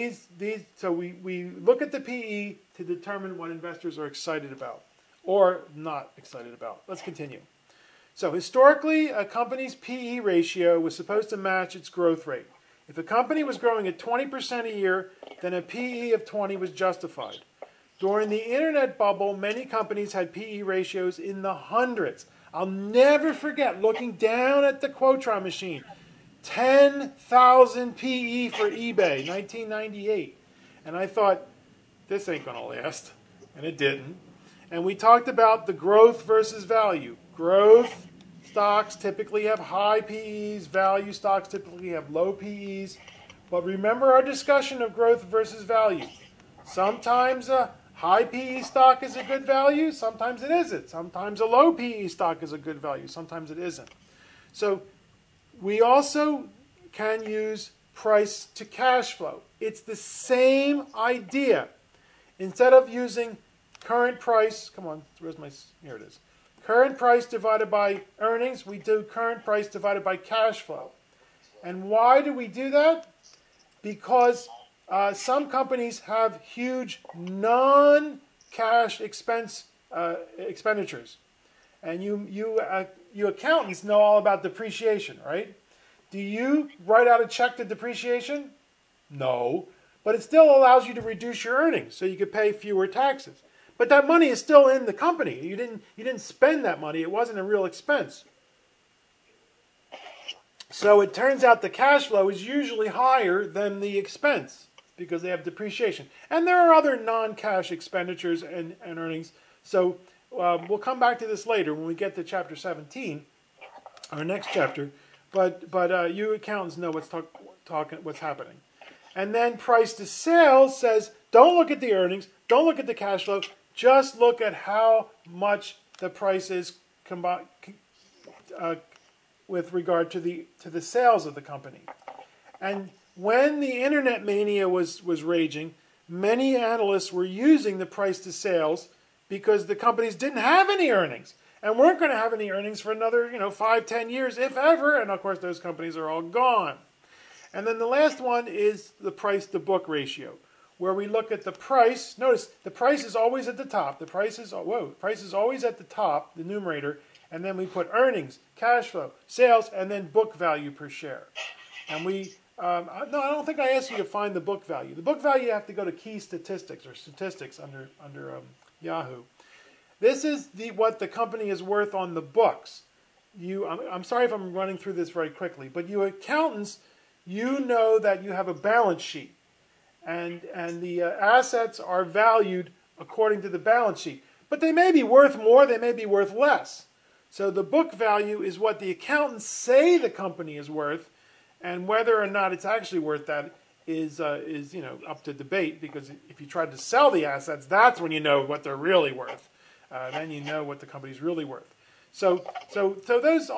we look at the PE to determine what investors are excited about or not excited about. Let's continue. So historically, a company's PE ratio was supposed to match its growth rate. If a company was growing at 20% a year, then a PE of 20 was justified. During the internet bubble, many companies had PE ratios in the hundreds. I'll never forget looking down at the Quotron machine. 10,000 PE for eBay, 1998. And I thought, this ain't going to last. And it didn't. And we talked about the growth versus value. Growth stocks typically have high PEs. Value stocks typically have low PEs. But remember our discussion of growth versus value. Sometimes a high PE stock is a good value. Sometimes it isn't. Sometimes a low PE stock is a good value. Sometimes it isn't. So we also can use price to cash flow. It's the same idea. Instead of using current price, here it is. Current price divided by earnings, we do current price divided by cash flow. And why do we do that? Because some companies have huge non-cash expenditures. And you accountants know all about depreciation, right? Do you write out a check to depreciation? No. But it still allows you to reduce your earnings so you could pay fewer taxes. But that money is still in the company. You didn't spend that money. It wasn't a real expense. So it turns out the cash flow is usually higher than the expense because they have depreciation. And there are other non-cash expenditures and earnings. So we'll come back to this later when we get to chapter 17, our next chapter. But you accountants know what's happening. And then price to sales says, don't look at the earnings, don't look at the cash flow, just look at how much the price is with regard to the sales of the company. And when the internet mania was raging, many analysts were using the price to sales because the companies didn't have any earnings and weren't going to have any earnings for another 5-10 years, if ever. And of course, those companies are all gone. And then the last one is the price to book ratio, where we look at the price. Notice the price is always at the top. The price is always at the top, the numerator, and then we put earnings, cash flow, sales, and then book value per share. And I don't think I asked you to find the book value. The book value, you have to go to Key Statistics or Statistics under Yahoo. This is what the company is worth on the books. I'm sorry if I'm running through this very quickly, but you accountants, you know that you have a balance sheet, and the assets are valued according to the balance sheet. But they may be worth more, they may be worth less. So the book value is what the accountants say the company is worth, and whether or not it's actually worth that is up to debate. Because if you tried to sell the assets, that's when you know what they're really worth. Then you know what the company's really worth. So those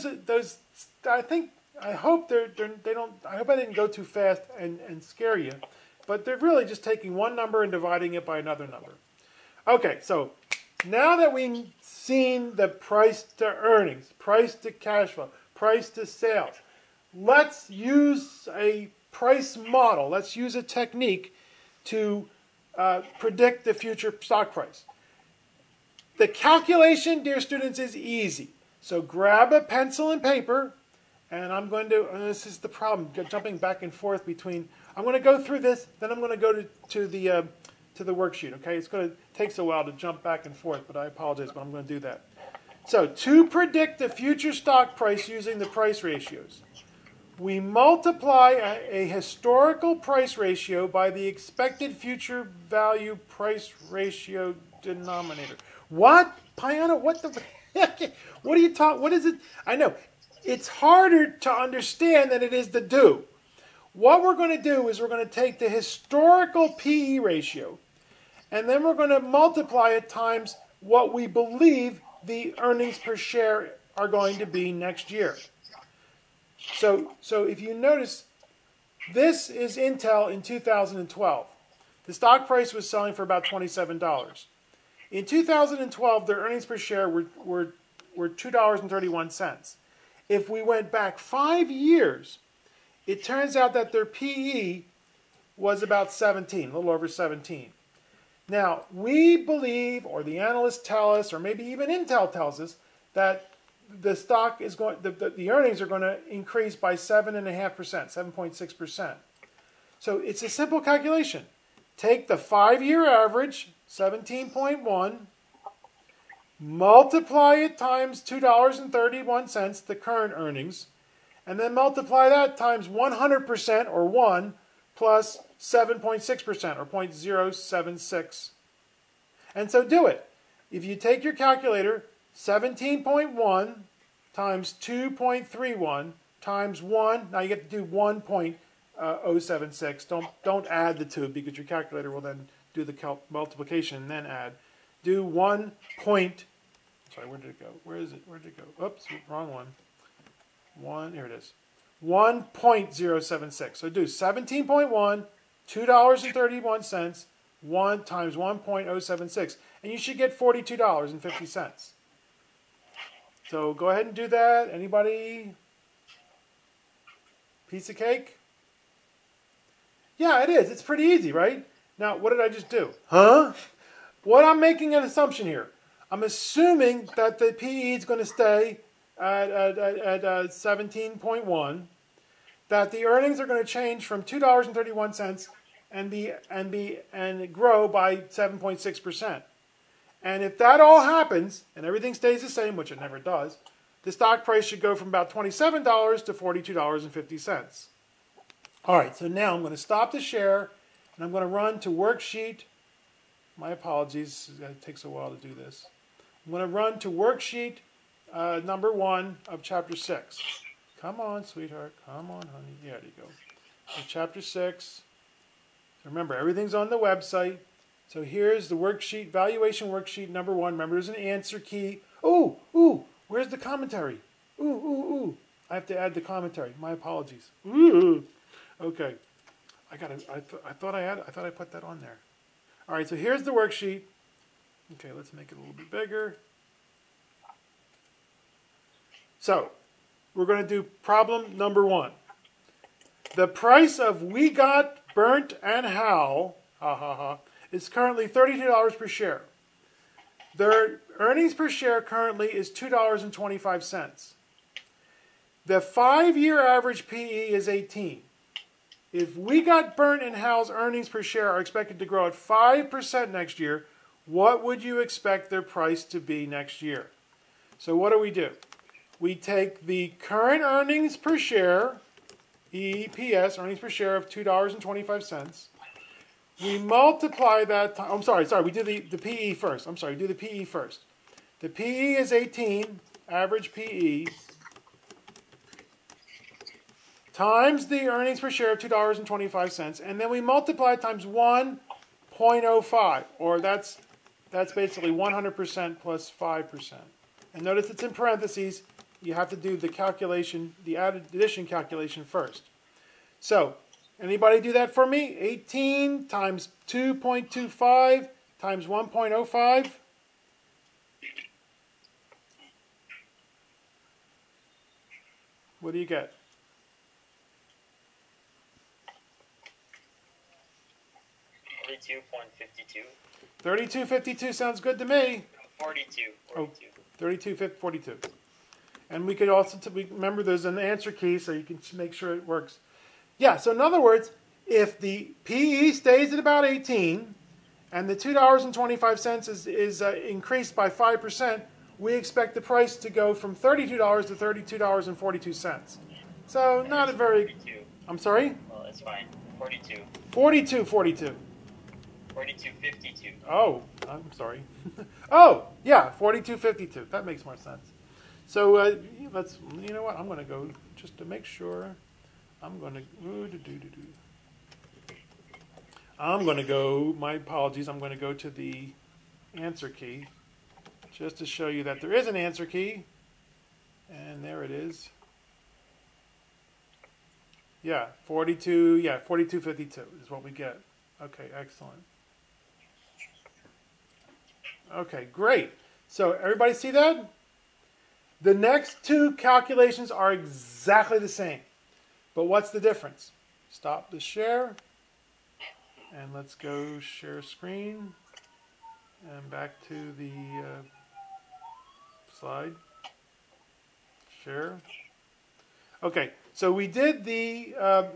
I hope they don't. I hope I didn't go too fast and scare you, but they're really just taking one number and dividing it by another number. Okay, so now that we've seen the price to earnings, price to cash flow, price to sales, let's use a price model. Let's use a technique to predict the future stock price. The calculation, dear students, is easy. So grab a pencil and paper. And I'm going to, this is the problem, jumping back and forth between, I'm going to go through this, then I'm going to go to the worksheet, okay? It takes a while to jump back and forth, but I apologize, but I'm going to do that. So, to predict the future stock price using the price ratios, we multiply a historical price ratio by the expected future value price ratio denominator. What? Piano, what the heck? What are you talking, what is it? I know. It's harder to understand than it is to do. What we're going to do is we're going to take the historical PE ratio, and then we're going to multiply it times what we believe the earnings per share are going to be next year. So if you notice, this is Intel in 2012. The stock price was selling for about $27. In 2012, their earnings per share were $2.31. If we went back 5 years, it turns out that their PE was about 17, a little over 17. Now, we believe, or the analysts tell us, or maybe even Intel tells us, that the stock is going, the earnings are going to increase by 7.5%, 7.6%. So it's a simple calculation. Take the 5-year average, 17.1, multiply it times $2.31, the current earnings, and then multiply that times 100%, or 1, plus 7.6%, or 0.076. And so do it. If you take your calculator, 17.1 times 2.31 times 1, now you get to do 1.076. Don't add the 2 because your calculator will then do the multiplication and then add. Do 1 point. Sorry, where did it go? Where is it? Where did it go? Oops, wrong one. Here it is. 1.076. So do 17.1, $2.31, 1 times 1.076. And you should get $42.50. So go ahead and do that. Anybody? Piece of cake? Yeah, it is. It's pretty easy, right? Now, what did I just do? Huh? What I'm making an assumption here. I'm assuming that the PE is going to stay at 17.1. That the earnings are going to change from $2.31 and grow by 7.6%. And if that all happens and everything stays the same, which it never does, the stock price should go from about $27 to $42.50. All right, so now I'm going to stop the share and I'm going to run to worksheet. My apologies, it takes a while to do this. I'm going to run to worksheet number 1 of chapter 6. Come on, sweetheart. Come on, honey. Yeah, there you go. So chapter 6. Remember, everything's on the website. So here's the worksheet, valuation worksheet number 1. Remember, there's an answer key. Ooh, where's the commentary? Ooh. I have to add the commentary. My apologies. Ooh. Okay. I thought I put that on there. All right, so here's the worksheet. Okay, let's make it a little bit bigger. So, we're going to do problem number 1. The price of We Got Burnt and Hal, is currently $32 per share. Their earnings per share currently is $2.25. The 5-year average PE is 18. If We Got Burnt and Hal's earnings per share are expected to grow at 5% next year, what would you expect their price to be next year? So what do? We take the current earnings per share, EPS, earnings per share of $2.25. We multiply that, we do the PE first. Do the PE first. The PE is 18, average PE, times the earnings per share of $2.25, and then we multiply it times 1.05, or that's basically 100% plus 5%. And notice it's in parentheses. You have to do the calculation, the addition calculation first. So, anybody do that for me? 18 times 2.25 times 1.05. What do you get? 32.52. 32.52 sounds good to me. 42. Oh, 42. And we could also, remember there's an answer key so you can make sure it works. Yeah, so in other words, if the PE stays at about 18 and the $2.25 is increased by 5%, we expect the price to go from $32 to $32.42. So not a very... 42. I'm sorry? Well, it's fine. 42. 42. 42.52. Oh, I'm sorry. Oh, yeah, 42.52. That makes more sense. So let's, you know what, I'm going to go, just to make sure, I'm going to go, my apologies, I'm going to go to the answer key, just to show you that there is an answer key, and there it is. Yeah, 42.52 is what we get. Okay, excellent. Okay, great. So everybody see that? The next 2 calculations are exactly the same. But what's the difference? Stop the share. And let's go share screen. And back to the slide. Share. Okay, so we did the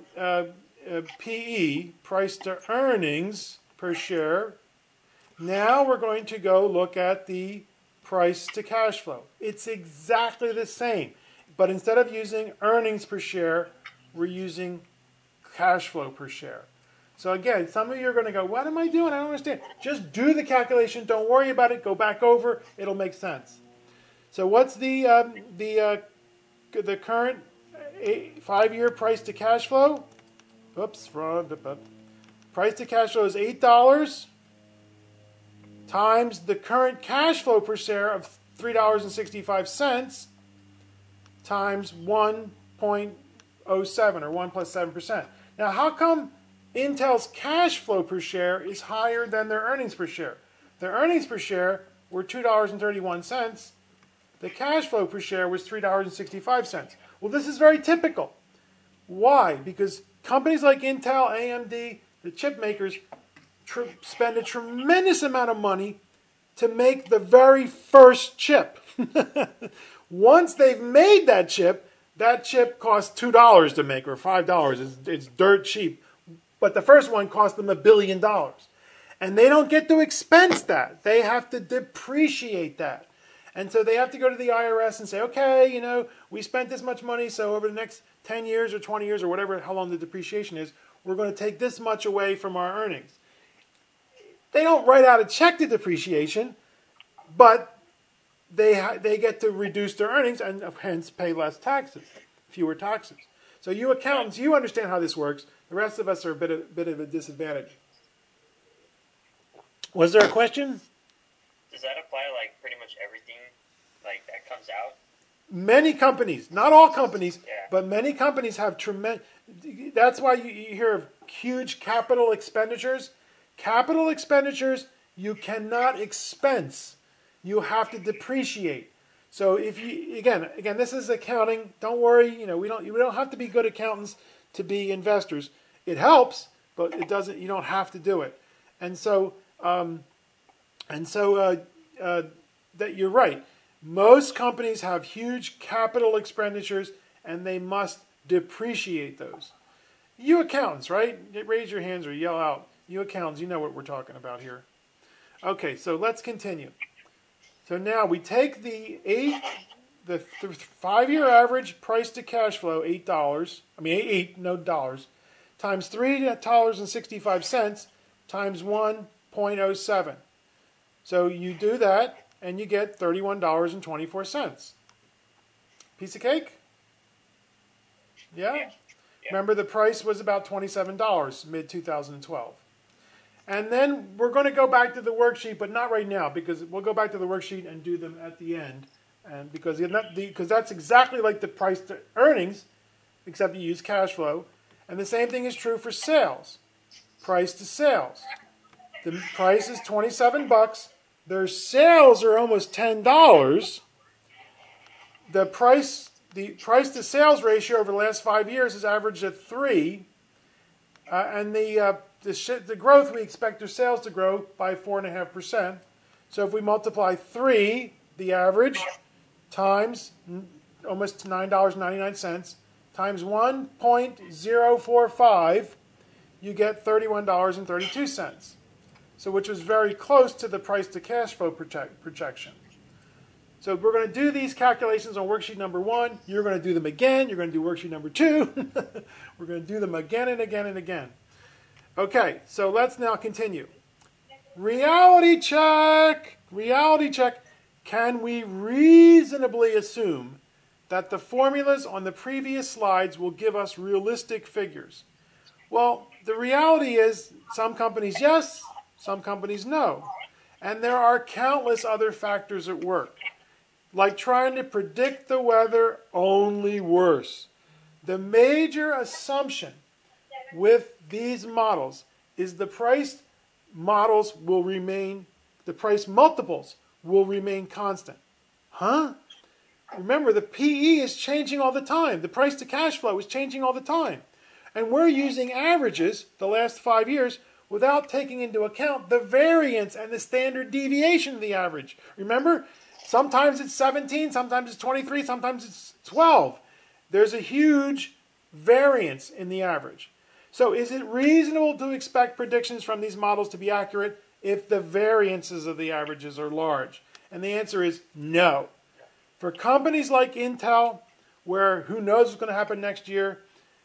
PE, price to earnings per share. Now we're going to go look at the price to cash flow. It's exactly the same, but instead of using earnings per share, we're using cash flow per share. So again, some of you are going to go, what am I doing? I don't understand. Just do the calculation. Don't worry about it. Go back over. It'll make sense. So what's the current 5-year price to cash flow? Oops, wrong. Price to cash flow is $8 times the current cash flow per share of $3.65 times 1.07 or 1 plus 7%. Now, how come Intel's cash flow per share is higher than their earnings per share? Their earnings per share were $2.31. the cash flow per share was $3.65. Well, this is very typical. Why? Because companies like Intel, AMD, the chip makers, spend a tremendous amount of money to make the very first chip. Once they've made that chip costs $2 to make or $5. It's dirt cheap. But the first one cost them $1 billion. And they don't get to expense that. They have to depreciate that. And so they have to go to the IRS and say, okay, we spent this much money, so over the next 10 years or 20 years or whatever, how long the depreciation is, we're going to take this much away from our earnings. They don't write out a check to depreciation, but they get to reduce their earnings and hence pay less taxes, fewer taxes. So you accountants, you understand how this works. The rest of us are a bit of a disadvantage. Was there a question? Does that apply to like pretty much everything like that comes out? Many companies, not all companies, Yeah. but many companies have tremendous. That's why you hear of huge capital expenditures. Capital expenditures you cannot expense. You have to depreciate. So if you again, this is accounting. Don't worry. We don't have to be good accountants to be investors. It helps, but it doesn't. You don't have to do it. And so that you're right. Most companies have huge capital expenditures, and they must depreciate those. You accountants, right? Raise your hands or yell out. You accountants, you know what we're talking about here. Okay, so let's continue. So now we take the 5-year average price to cash flow, $8, times $3.65 times 1.07. So you do that, and you get $31.24. Piece of cake? Yeah? Remember, the price was about $27 mid-2012. And then we're going to go back to the worksheet, but not right now, because we'll go back to the worksheet and do them at the end. And because that's exactly like the price to earnings, except you use cash flow. And the same thing is true for sales. Price to sales. The price is $27. Their sales are almost $10. The price to sales ratio over the last 5 years has averaged at 3, and the growth we expect their sales to grow by 4.5%. So if we multiply 3, the average, times almost $9.99 times 1.045, you get $31.32. So which was very close to the price to cash flow projection. So we're going to do these calculations on worksheet number 1. You're going to do them again. You're going to do worksheet number 2. We're going to do them again and again and again. Okay, so let's now continue. Reality check. Reality check. Can we reasonably assume that the formulas on the previous slides will give us realistic figures? Well, the reality is some companies yes, some companies no. And there are countless other factors at work, like trying to predict the weather, only worse. The major assumption with these models is the price models will remain, the price multiples will remain constant. Huh? Remember, the PE is changing all the time. The price to cash flow is changing all the time. And we're using averages the last 5 years without taking into account the variance and the standard deviation of the average. Remember, sometimes it's 17, sometimes it's 23, sometimes it's 12. There's a huge variance in the average. So is it reasonable to expect predictions from these models to be accurate if the variances of the averages are large? And the answer is no. For companies like Intel, where who knows what's going to happen next year,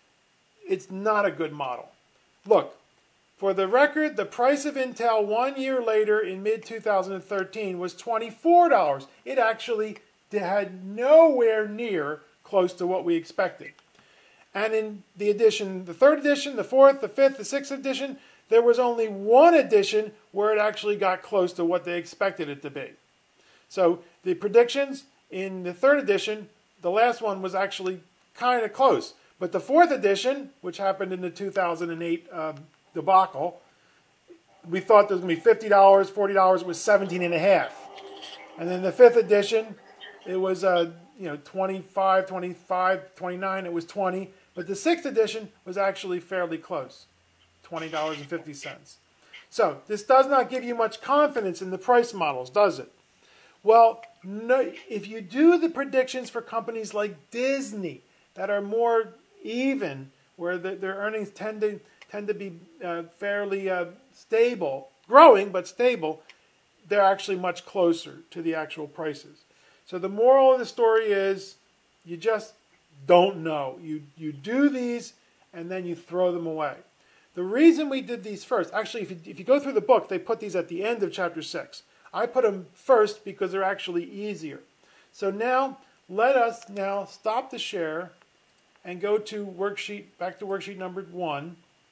it's not a good model. Look, for the record, the price of Intel 1 year later in mid-2013 was $24. It actually had nowhere near close to what we expected. And in the edition, the 3rd edition, the 4th, the 5th, the 6th edition, there was only one edition where it actually got close to what they expected it to be. So the predictions in the 3rd edition, the last one was actually kind of close. But the 4th edition, which happened in the 2008 debacle, we thought there was going to be $50, $40, it was $17.50. And then the 5th edition, it was 25, 25, 29. It was 20, but the 6th edition was actually fairly close, $20.50. So this does not give you much confidence in the price models, does it? Well, no, if you do the predictions for companies like Disney that are more even, where their earnings tend to be fairly stable, growing but stable, they're actually much closer to the actual prices. So the moral of the story is you just don't know. You do these and then you throw them away. The reason we did these first, actually, if you go through the book, they put these at the end of chapter 6. I put them first because they're actually easier. So now, let us now stop the share and go to back to worksheet number 1.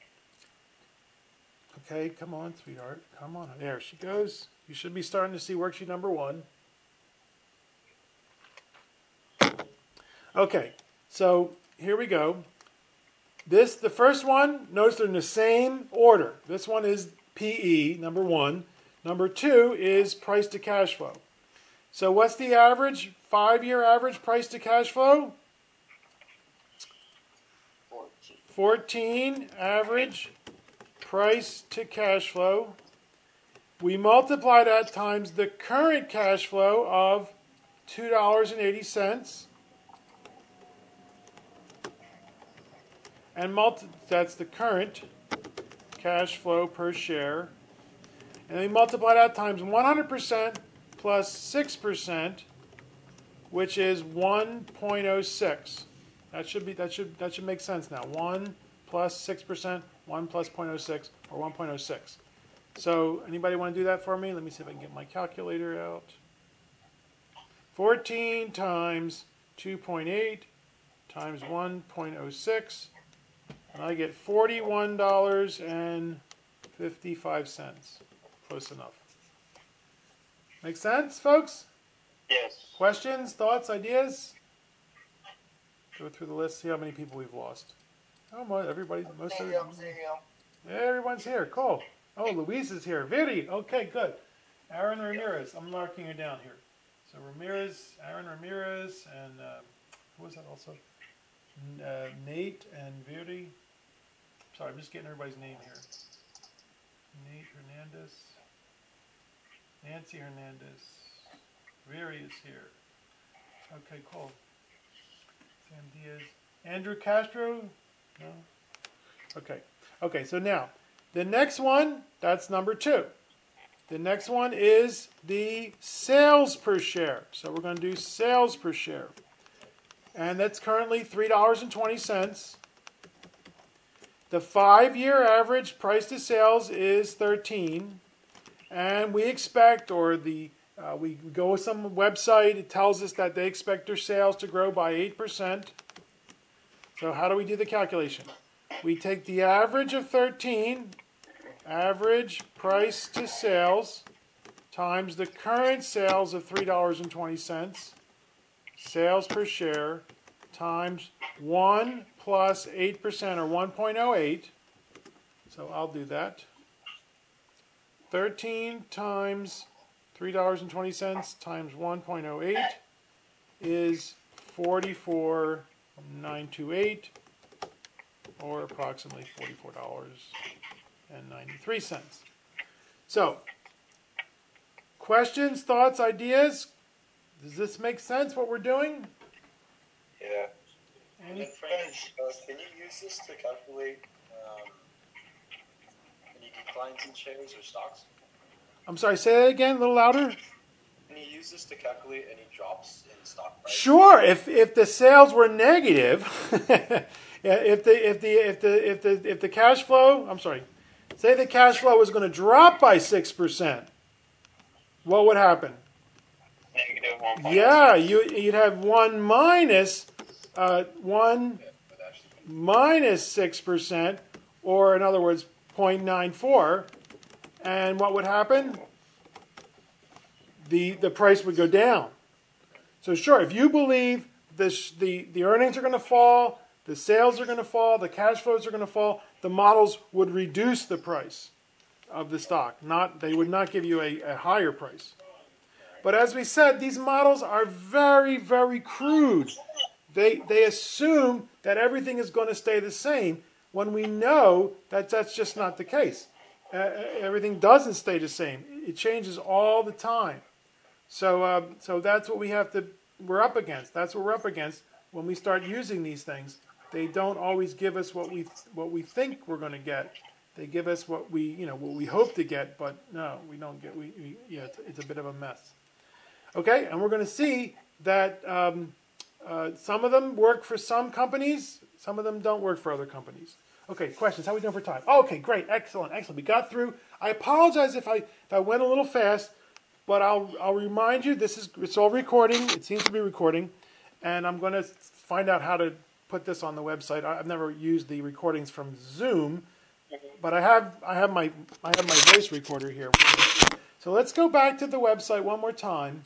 Okay, come on, sweetheart. Come on. There she goes. You should be starting to see worksheet number 1. Okay, so here we go. The first one, notice they're in the same order. This one is PE, number 1. Number 2 is price to cash flow. So what's the average, 5-year average price to cash flow? 14 average price to cash flow. We multiply that times the current cash flow of $2.80. And that's the current cash flow per share. And we multiply that times 100% plus 6%, which is 1.06. That should make sense now. 1 plus 6%, 1 plus 0.06, or 1.06. So anybody want to do that for me? Let me see if I can get my calculator out. 14 times 2.8 times 1.06. And I get $41.55. Close enough. Make sense, folks? Yes. Questions, thoughts, ideas? Go through the list, see how many people we've lost. Oh, everyone's here. Cool. Oh, Louise is here. Viri. Okay, good. Aaron Ramirez. I'm marking her down here. So Aaron Ramirez, and who was that also? Nate and Viri. Sorry, I'm just getting everybody's name here. Nate Hernandez. Nancy Hernandez. Viri is here. Okay, cool. Sam Diaz. Andrew Castro? No? Okay. Okay, so now, the next one, that's number 2. The next one is the sales per share. So we're going to do sales per share. And that's currently $3.20. The 5-year average price to sales is 13. And we expect, we go with some website, it tells us that they expect their sales to grow by 8%. So how do we do the calculation? We take the average of 13, average price to sales, times the current sales of $3.20, sales per share, times 1 plus 8%, or 1.08. So I'll do that. 13 times $3.20 times 1.08 is 44,928, or approximately $44.93. So, questions, thoughts, ideas? Does this make sense, what we're doing? Yeah. Any? Can you use this to calculate any declines in shares or stocks? I'm sorry, say that again, a little louder. Can you use this to calculate any drops in stock price? Sure. If the sales were negative, if the cash flow, I'm sorry, say the cash flow was going to drop by 6%, what would happen? Negative 1.06. Yeah, you'd have 1 minus 6%, or in other words, 0.94. And what would happen? The price would go down. So sure, if you believe the earnings are going to fall, the sales are going to fall, the cash flows are going to fall, the models would reduce the price of the stock. They would not give you a higher price. But as we said, these models are very, very crude. They assume that everything is going to stay the same when we know that that's just not the case. Everything doesn't stay the same. It changes all the time. So that's what we're up against. That's what we're up against when we start using these things. They don't always give us what we think we're going to get. They give us what we hope to get, but no, we don't get. It's a bit of a mess. Okay, and we're going to see that some of them work for some companies, some of them don't work for other companies. Okay, questions? How are we doing for time? Okay, great, excellent. We got through. I apologize if I went a little fast, but I'll remind you. It's all recording. It seems to be recording, and I'm going to find out how to put this on the website. I've never used the recordings from Zoom, but I have my voice recorder here. So let's go back to the website one more time.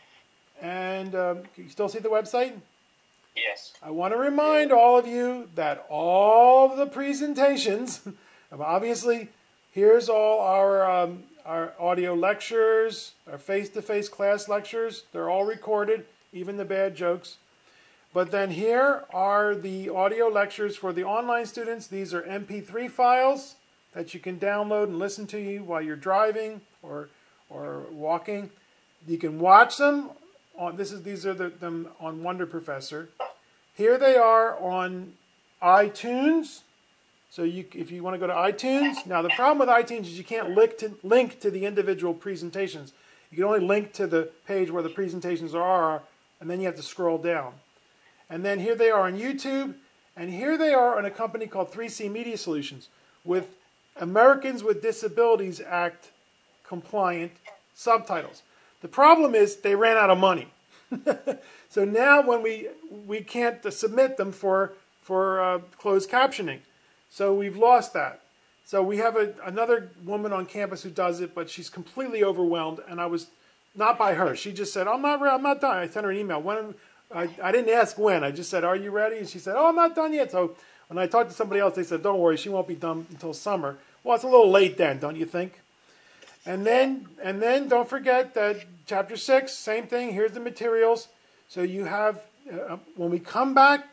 And you still see the website? Yes. I want to remind all of you that all of the presentations, obviously, here's all our audio lectures, our face-to-face class lectures. They're all recorded, even the bad jokes. But then here are the audio lectures for the online students. These are MP3 files that you can download and listen to while you're driving or walking. You can watch them. These are them on Wonder Professor. Here they are on iTunes. So if you want to go to iTunes, now the problem with iTunes is you can't link to the individual presentations. You can only link to the page where the presentations are, and then you have to scroll down. And then here they are on YouTube, and here they are on a company called 3C Media Solutions with Americans with Disabilities Act compliant subtitles. The problem is they ran out of money. So now when we can't submit them for closed captioning. So we've lost that. So we have another woman on campus who does it, but she's completely overwhelmed, and I was not by her. She just said, I'm not done. I sent her an email. I didn't ask when. I just said, are you ready? And she said, I'm not done yet. So when I talked to somebody else, they said, don't worry, she won't be done until summer. Well, it's a little late then, don't you think? And then don't forget that chapter 6, same thing. Here's the materials. So you have, when we come back,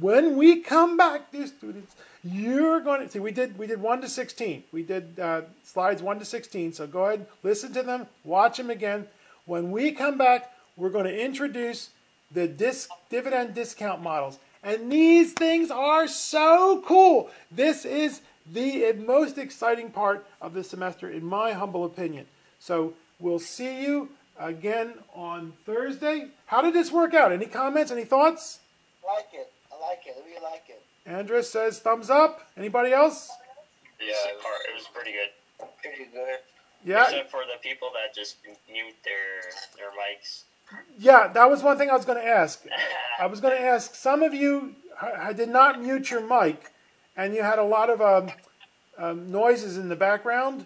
dear students, you're going to see. We did 1 to 16. We did slides 1 to 16. So go ahead, listen to them, watch them again. When we come back, we're going to introduce the dividend discount models, and these things are so cool. This is the most exciting part of the semester, in my humble opinion. So we'll see you again on Thursday. How did this work out? Any comments? Any thoughts? I like it. I really like it. Andres says thumbs up. Anybody else? Yeah, it was pretty good. Pretty good. Yeah. Except for the people that just mute their mics. Yeah, that was one thing I was going to ask. I was going to ask, some of you did not mute your mic, and you had a lot of noises in the background.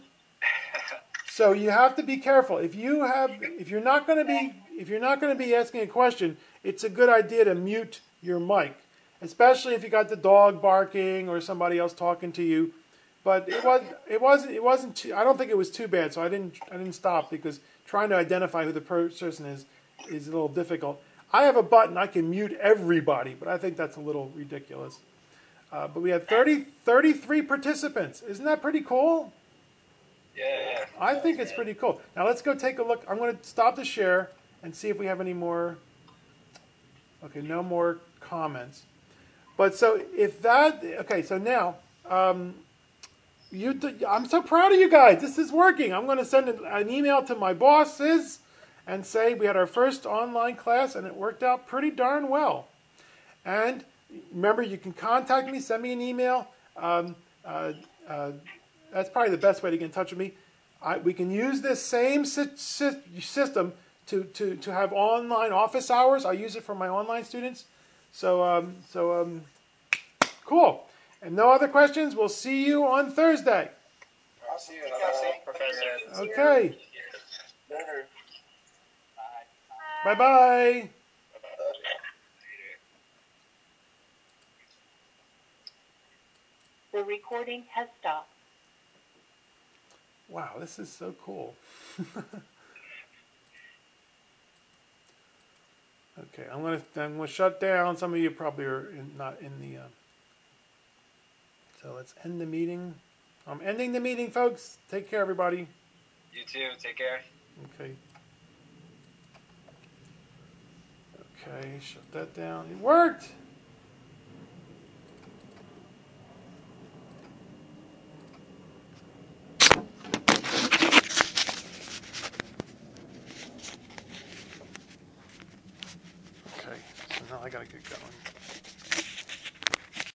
So you have to be careful. If you're not going to be asking a question, it's a good idea to mute your mic, especially if you got the dog barking or somebody else talking to you. But it wasn't too, I don't think it was too bad. So I didn't stop, because trying to identify who the person is a little difficult. I have a button I can mute everybody, but I think that's a little ridiculous. But we had 33 participants. Isn't that pretty cool? Yeah. I think it's pretty cool. Now let's go take a look. I'm going to stop the share and see if we have any more. Okay, no more comments. But so so now, I'm so proud of you guys. This is working. I'm going to send an email to my bosses and say we had our first online class and it worked out pretty darn well. And remember, you can contact me, send me an email. That's probably the best way to get in touch with me. We can use this same system to have online office hours. I use it for my online students. So cool. And no other questions. We'll see you on Thursday. I'll see you. Professor. Okay. Later. Bye-bye. The recording has stopped. Wow, this is so cool. Okay, I'm gonna shut down. Some of you probably are not in the. So let's end the meeting. I'm ending the meeting, folks. Take care, everybody. You too. Take care. Okay. Okay, shut that down. It worked. Okay, so now I gotta get going.